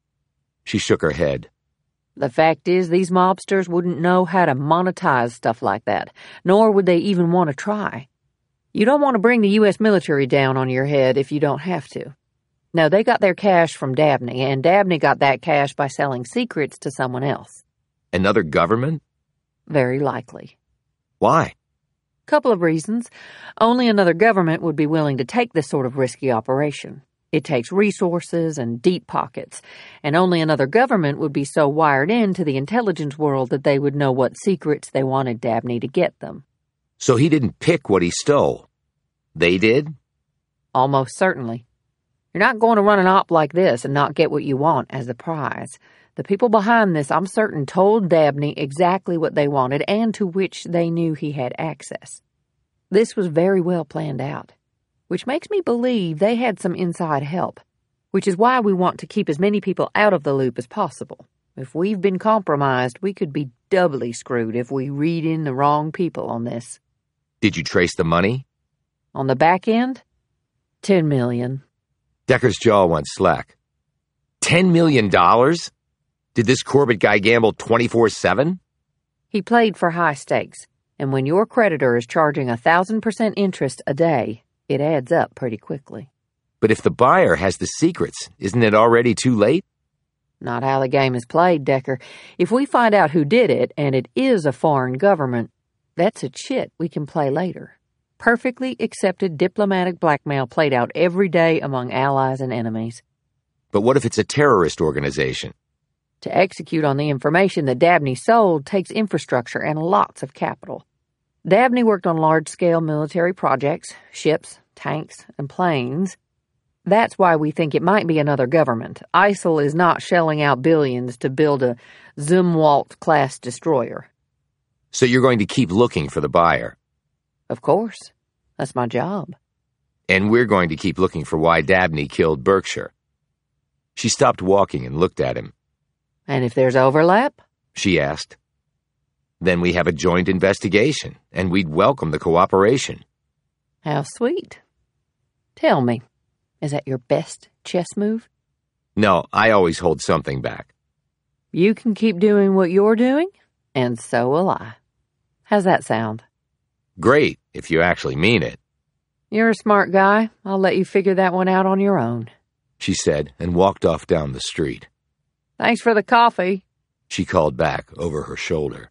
[SPEAKER 1] She shook her head.
[SPEAKER 2] The fact is, these mobsters wouldn't know how to monetize stuff like that, nor would they even want to try. You don't want to bring the U S military down on your head if you don't have to. No, they got their cash from Dabney, and Dabney got that cash by selling secrets to someone else.
[SPEAKER 1] Another government?
[SPEAKER 2] Very likely.
[SPEAKER 1] Why?
[SPEAKER 2] Couple of reasons. Only another government would be willing to take this sort of risky operation. It takes resources and deep pockets, and only another government would be so wired into the intelligence world that they would know what secrets they wanted Dabney to get them.
[SPEAKER 1] So he didn't pick what he stole. They did?
[SPEAKER 2] Almost certainly. You're not going to run an op like this and not get what you want as the prize. The people behind this, I'm certain, told Dabney exactly what they wanted and to which they knew he had access. This was very well planned out, which makes me believe they had some inside help, which is why we want to keep as many people out of the loop as possible. If we've been compromised, we could be doubly screwed if we read in the wrong people on this.
[SPEAKER 1] Did you trace the money?
[SPEAKER 2] On the back end? Ten million.
[SPEAKER 1] Decker's jaw went slack. Ten million dollars? Did this Corbett guy gamble twenty-four seven?
[SPEAKER 2] He played for high stakes, and when your creditor is charging a thousand percent interest a day, it adds up pretty quickly.
[SPEAKER 1] But if the buyer has the secrets, isn't it already too late?
[SPEAKER 2] Not how the game is played, Decker. If we find out who did it, and it is a foreign government, that's a chit we can play later. Perfectly accepted diplomatic blackmail played out every day among allies and enemies.
[SPEAKER 1] But what if it's a terrorist organization?
[SPEAKER 2] To execute on the information that Dabney sold takes infrastructure and lots of capital. Dabney worked on large-scale military projects, ships, tanks, and planes. That's why we think it might be another government. I S I L is not shelling out billions to build a Zumwalt-class destroyer.
[SPEAKER 1] So you're going to keep looking for the buyer?
[SPEAKER 2] Of course. That's my job.
[SPEAKER 1] And we're going to keep looking for why Dabney killed Berkshire. She stopped walking and looked at him.
[SPEAKER 2] And if there's overlap?
[SPEAKER 1] She asked. Then we have a joint investigation, and we'd welcome the cooperation.
[SPEAKER 2] How sweet. Tell me, is that your best chess move?
[SPEAKER 1] No, I always hold something back.
[SPEAKER 2] You can keep doing what you're doing, and so will I. How's that sound?
[SPEAKER 1] Great, if you actually mean it.
[SPEAKER 2] You're a smart guy. I'll let you figure that one out on your own,
[SPEAKER 1] she said, and walked off down the street.
[SPEAKER 2] Thanks for the coffee,
[SPEAKER 1] she called back over her shoulder.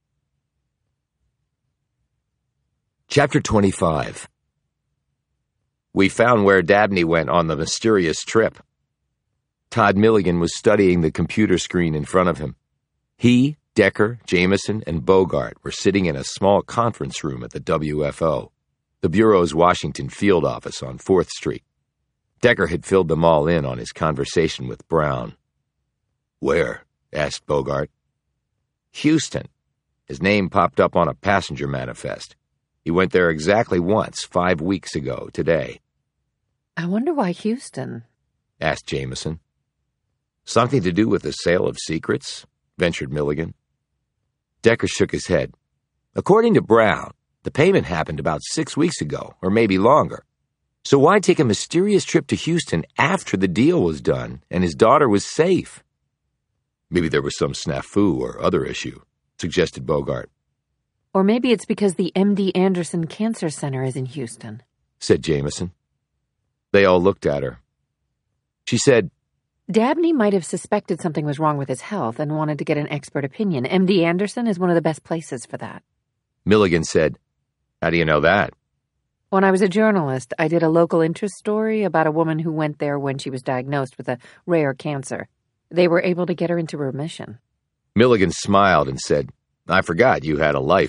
[SPEAKER 1] Chapter twenty-five. We found where Dabney went on the mysterious trip. Todd Milligan was studying the computer screen in front of him. He, Decker, Jameson, and Bogart were sitting in a small conference room at the W F O, the Bureau's Washington field office on fourth street. Decker had filled them all in on his conversation with Brown. "Where?" asked Bogart. "Houston. His name popped up on a passenger manifest. He went there exactly once, five weeks ago today."
[SPEAKER 2] I wonder why Houston?
[SPEAKER 1] asked Jameson. "Something to do with the sale of secrets?" ventured Milligan. Decker shook his head. "According to Brown, the payment happened about six weeks ago, or maybe longer. So why take a mysterious trip to Houston after the deal was done and his daughter was safe?" "Maybe there was some snafu or other issue," suggested Bogart.
[SPEAKER 2] Or maybe it's because the M D Anderson Cancer Center is in Houston,
[SPEAKER 1] said Jameson. They all looked at her. She said,
[SPEAKER 2] Dabney might have suspected something was wrong with his health and wanted to get an expert opinion. M D Anderson is one of the best places for that.
[SPEAKER 1] Milligan said, "How do you know that?"
[SPEAKER 2] When I was a journalist, I did a local interest story about a woman who went there when she was diagnosed with a rare cancer. They were able to get her into remission.
[SPEAKER 1] Milligan smiled and said, "I forgot you had a life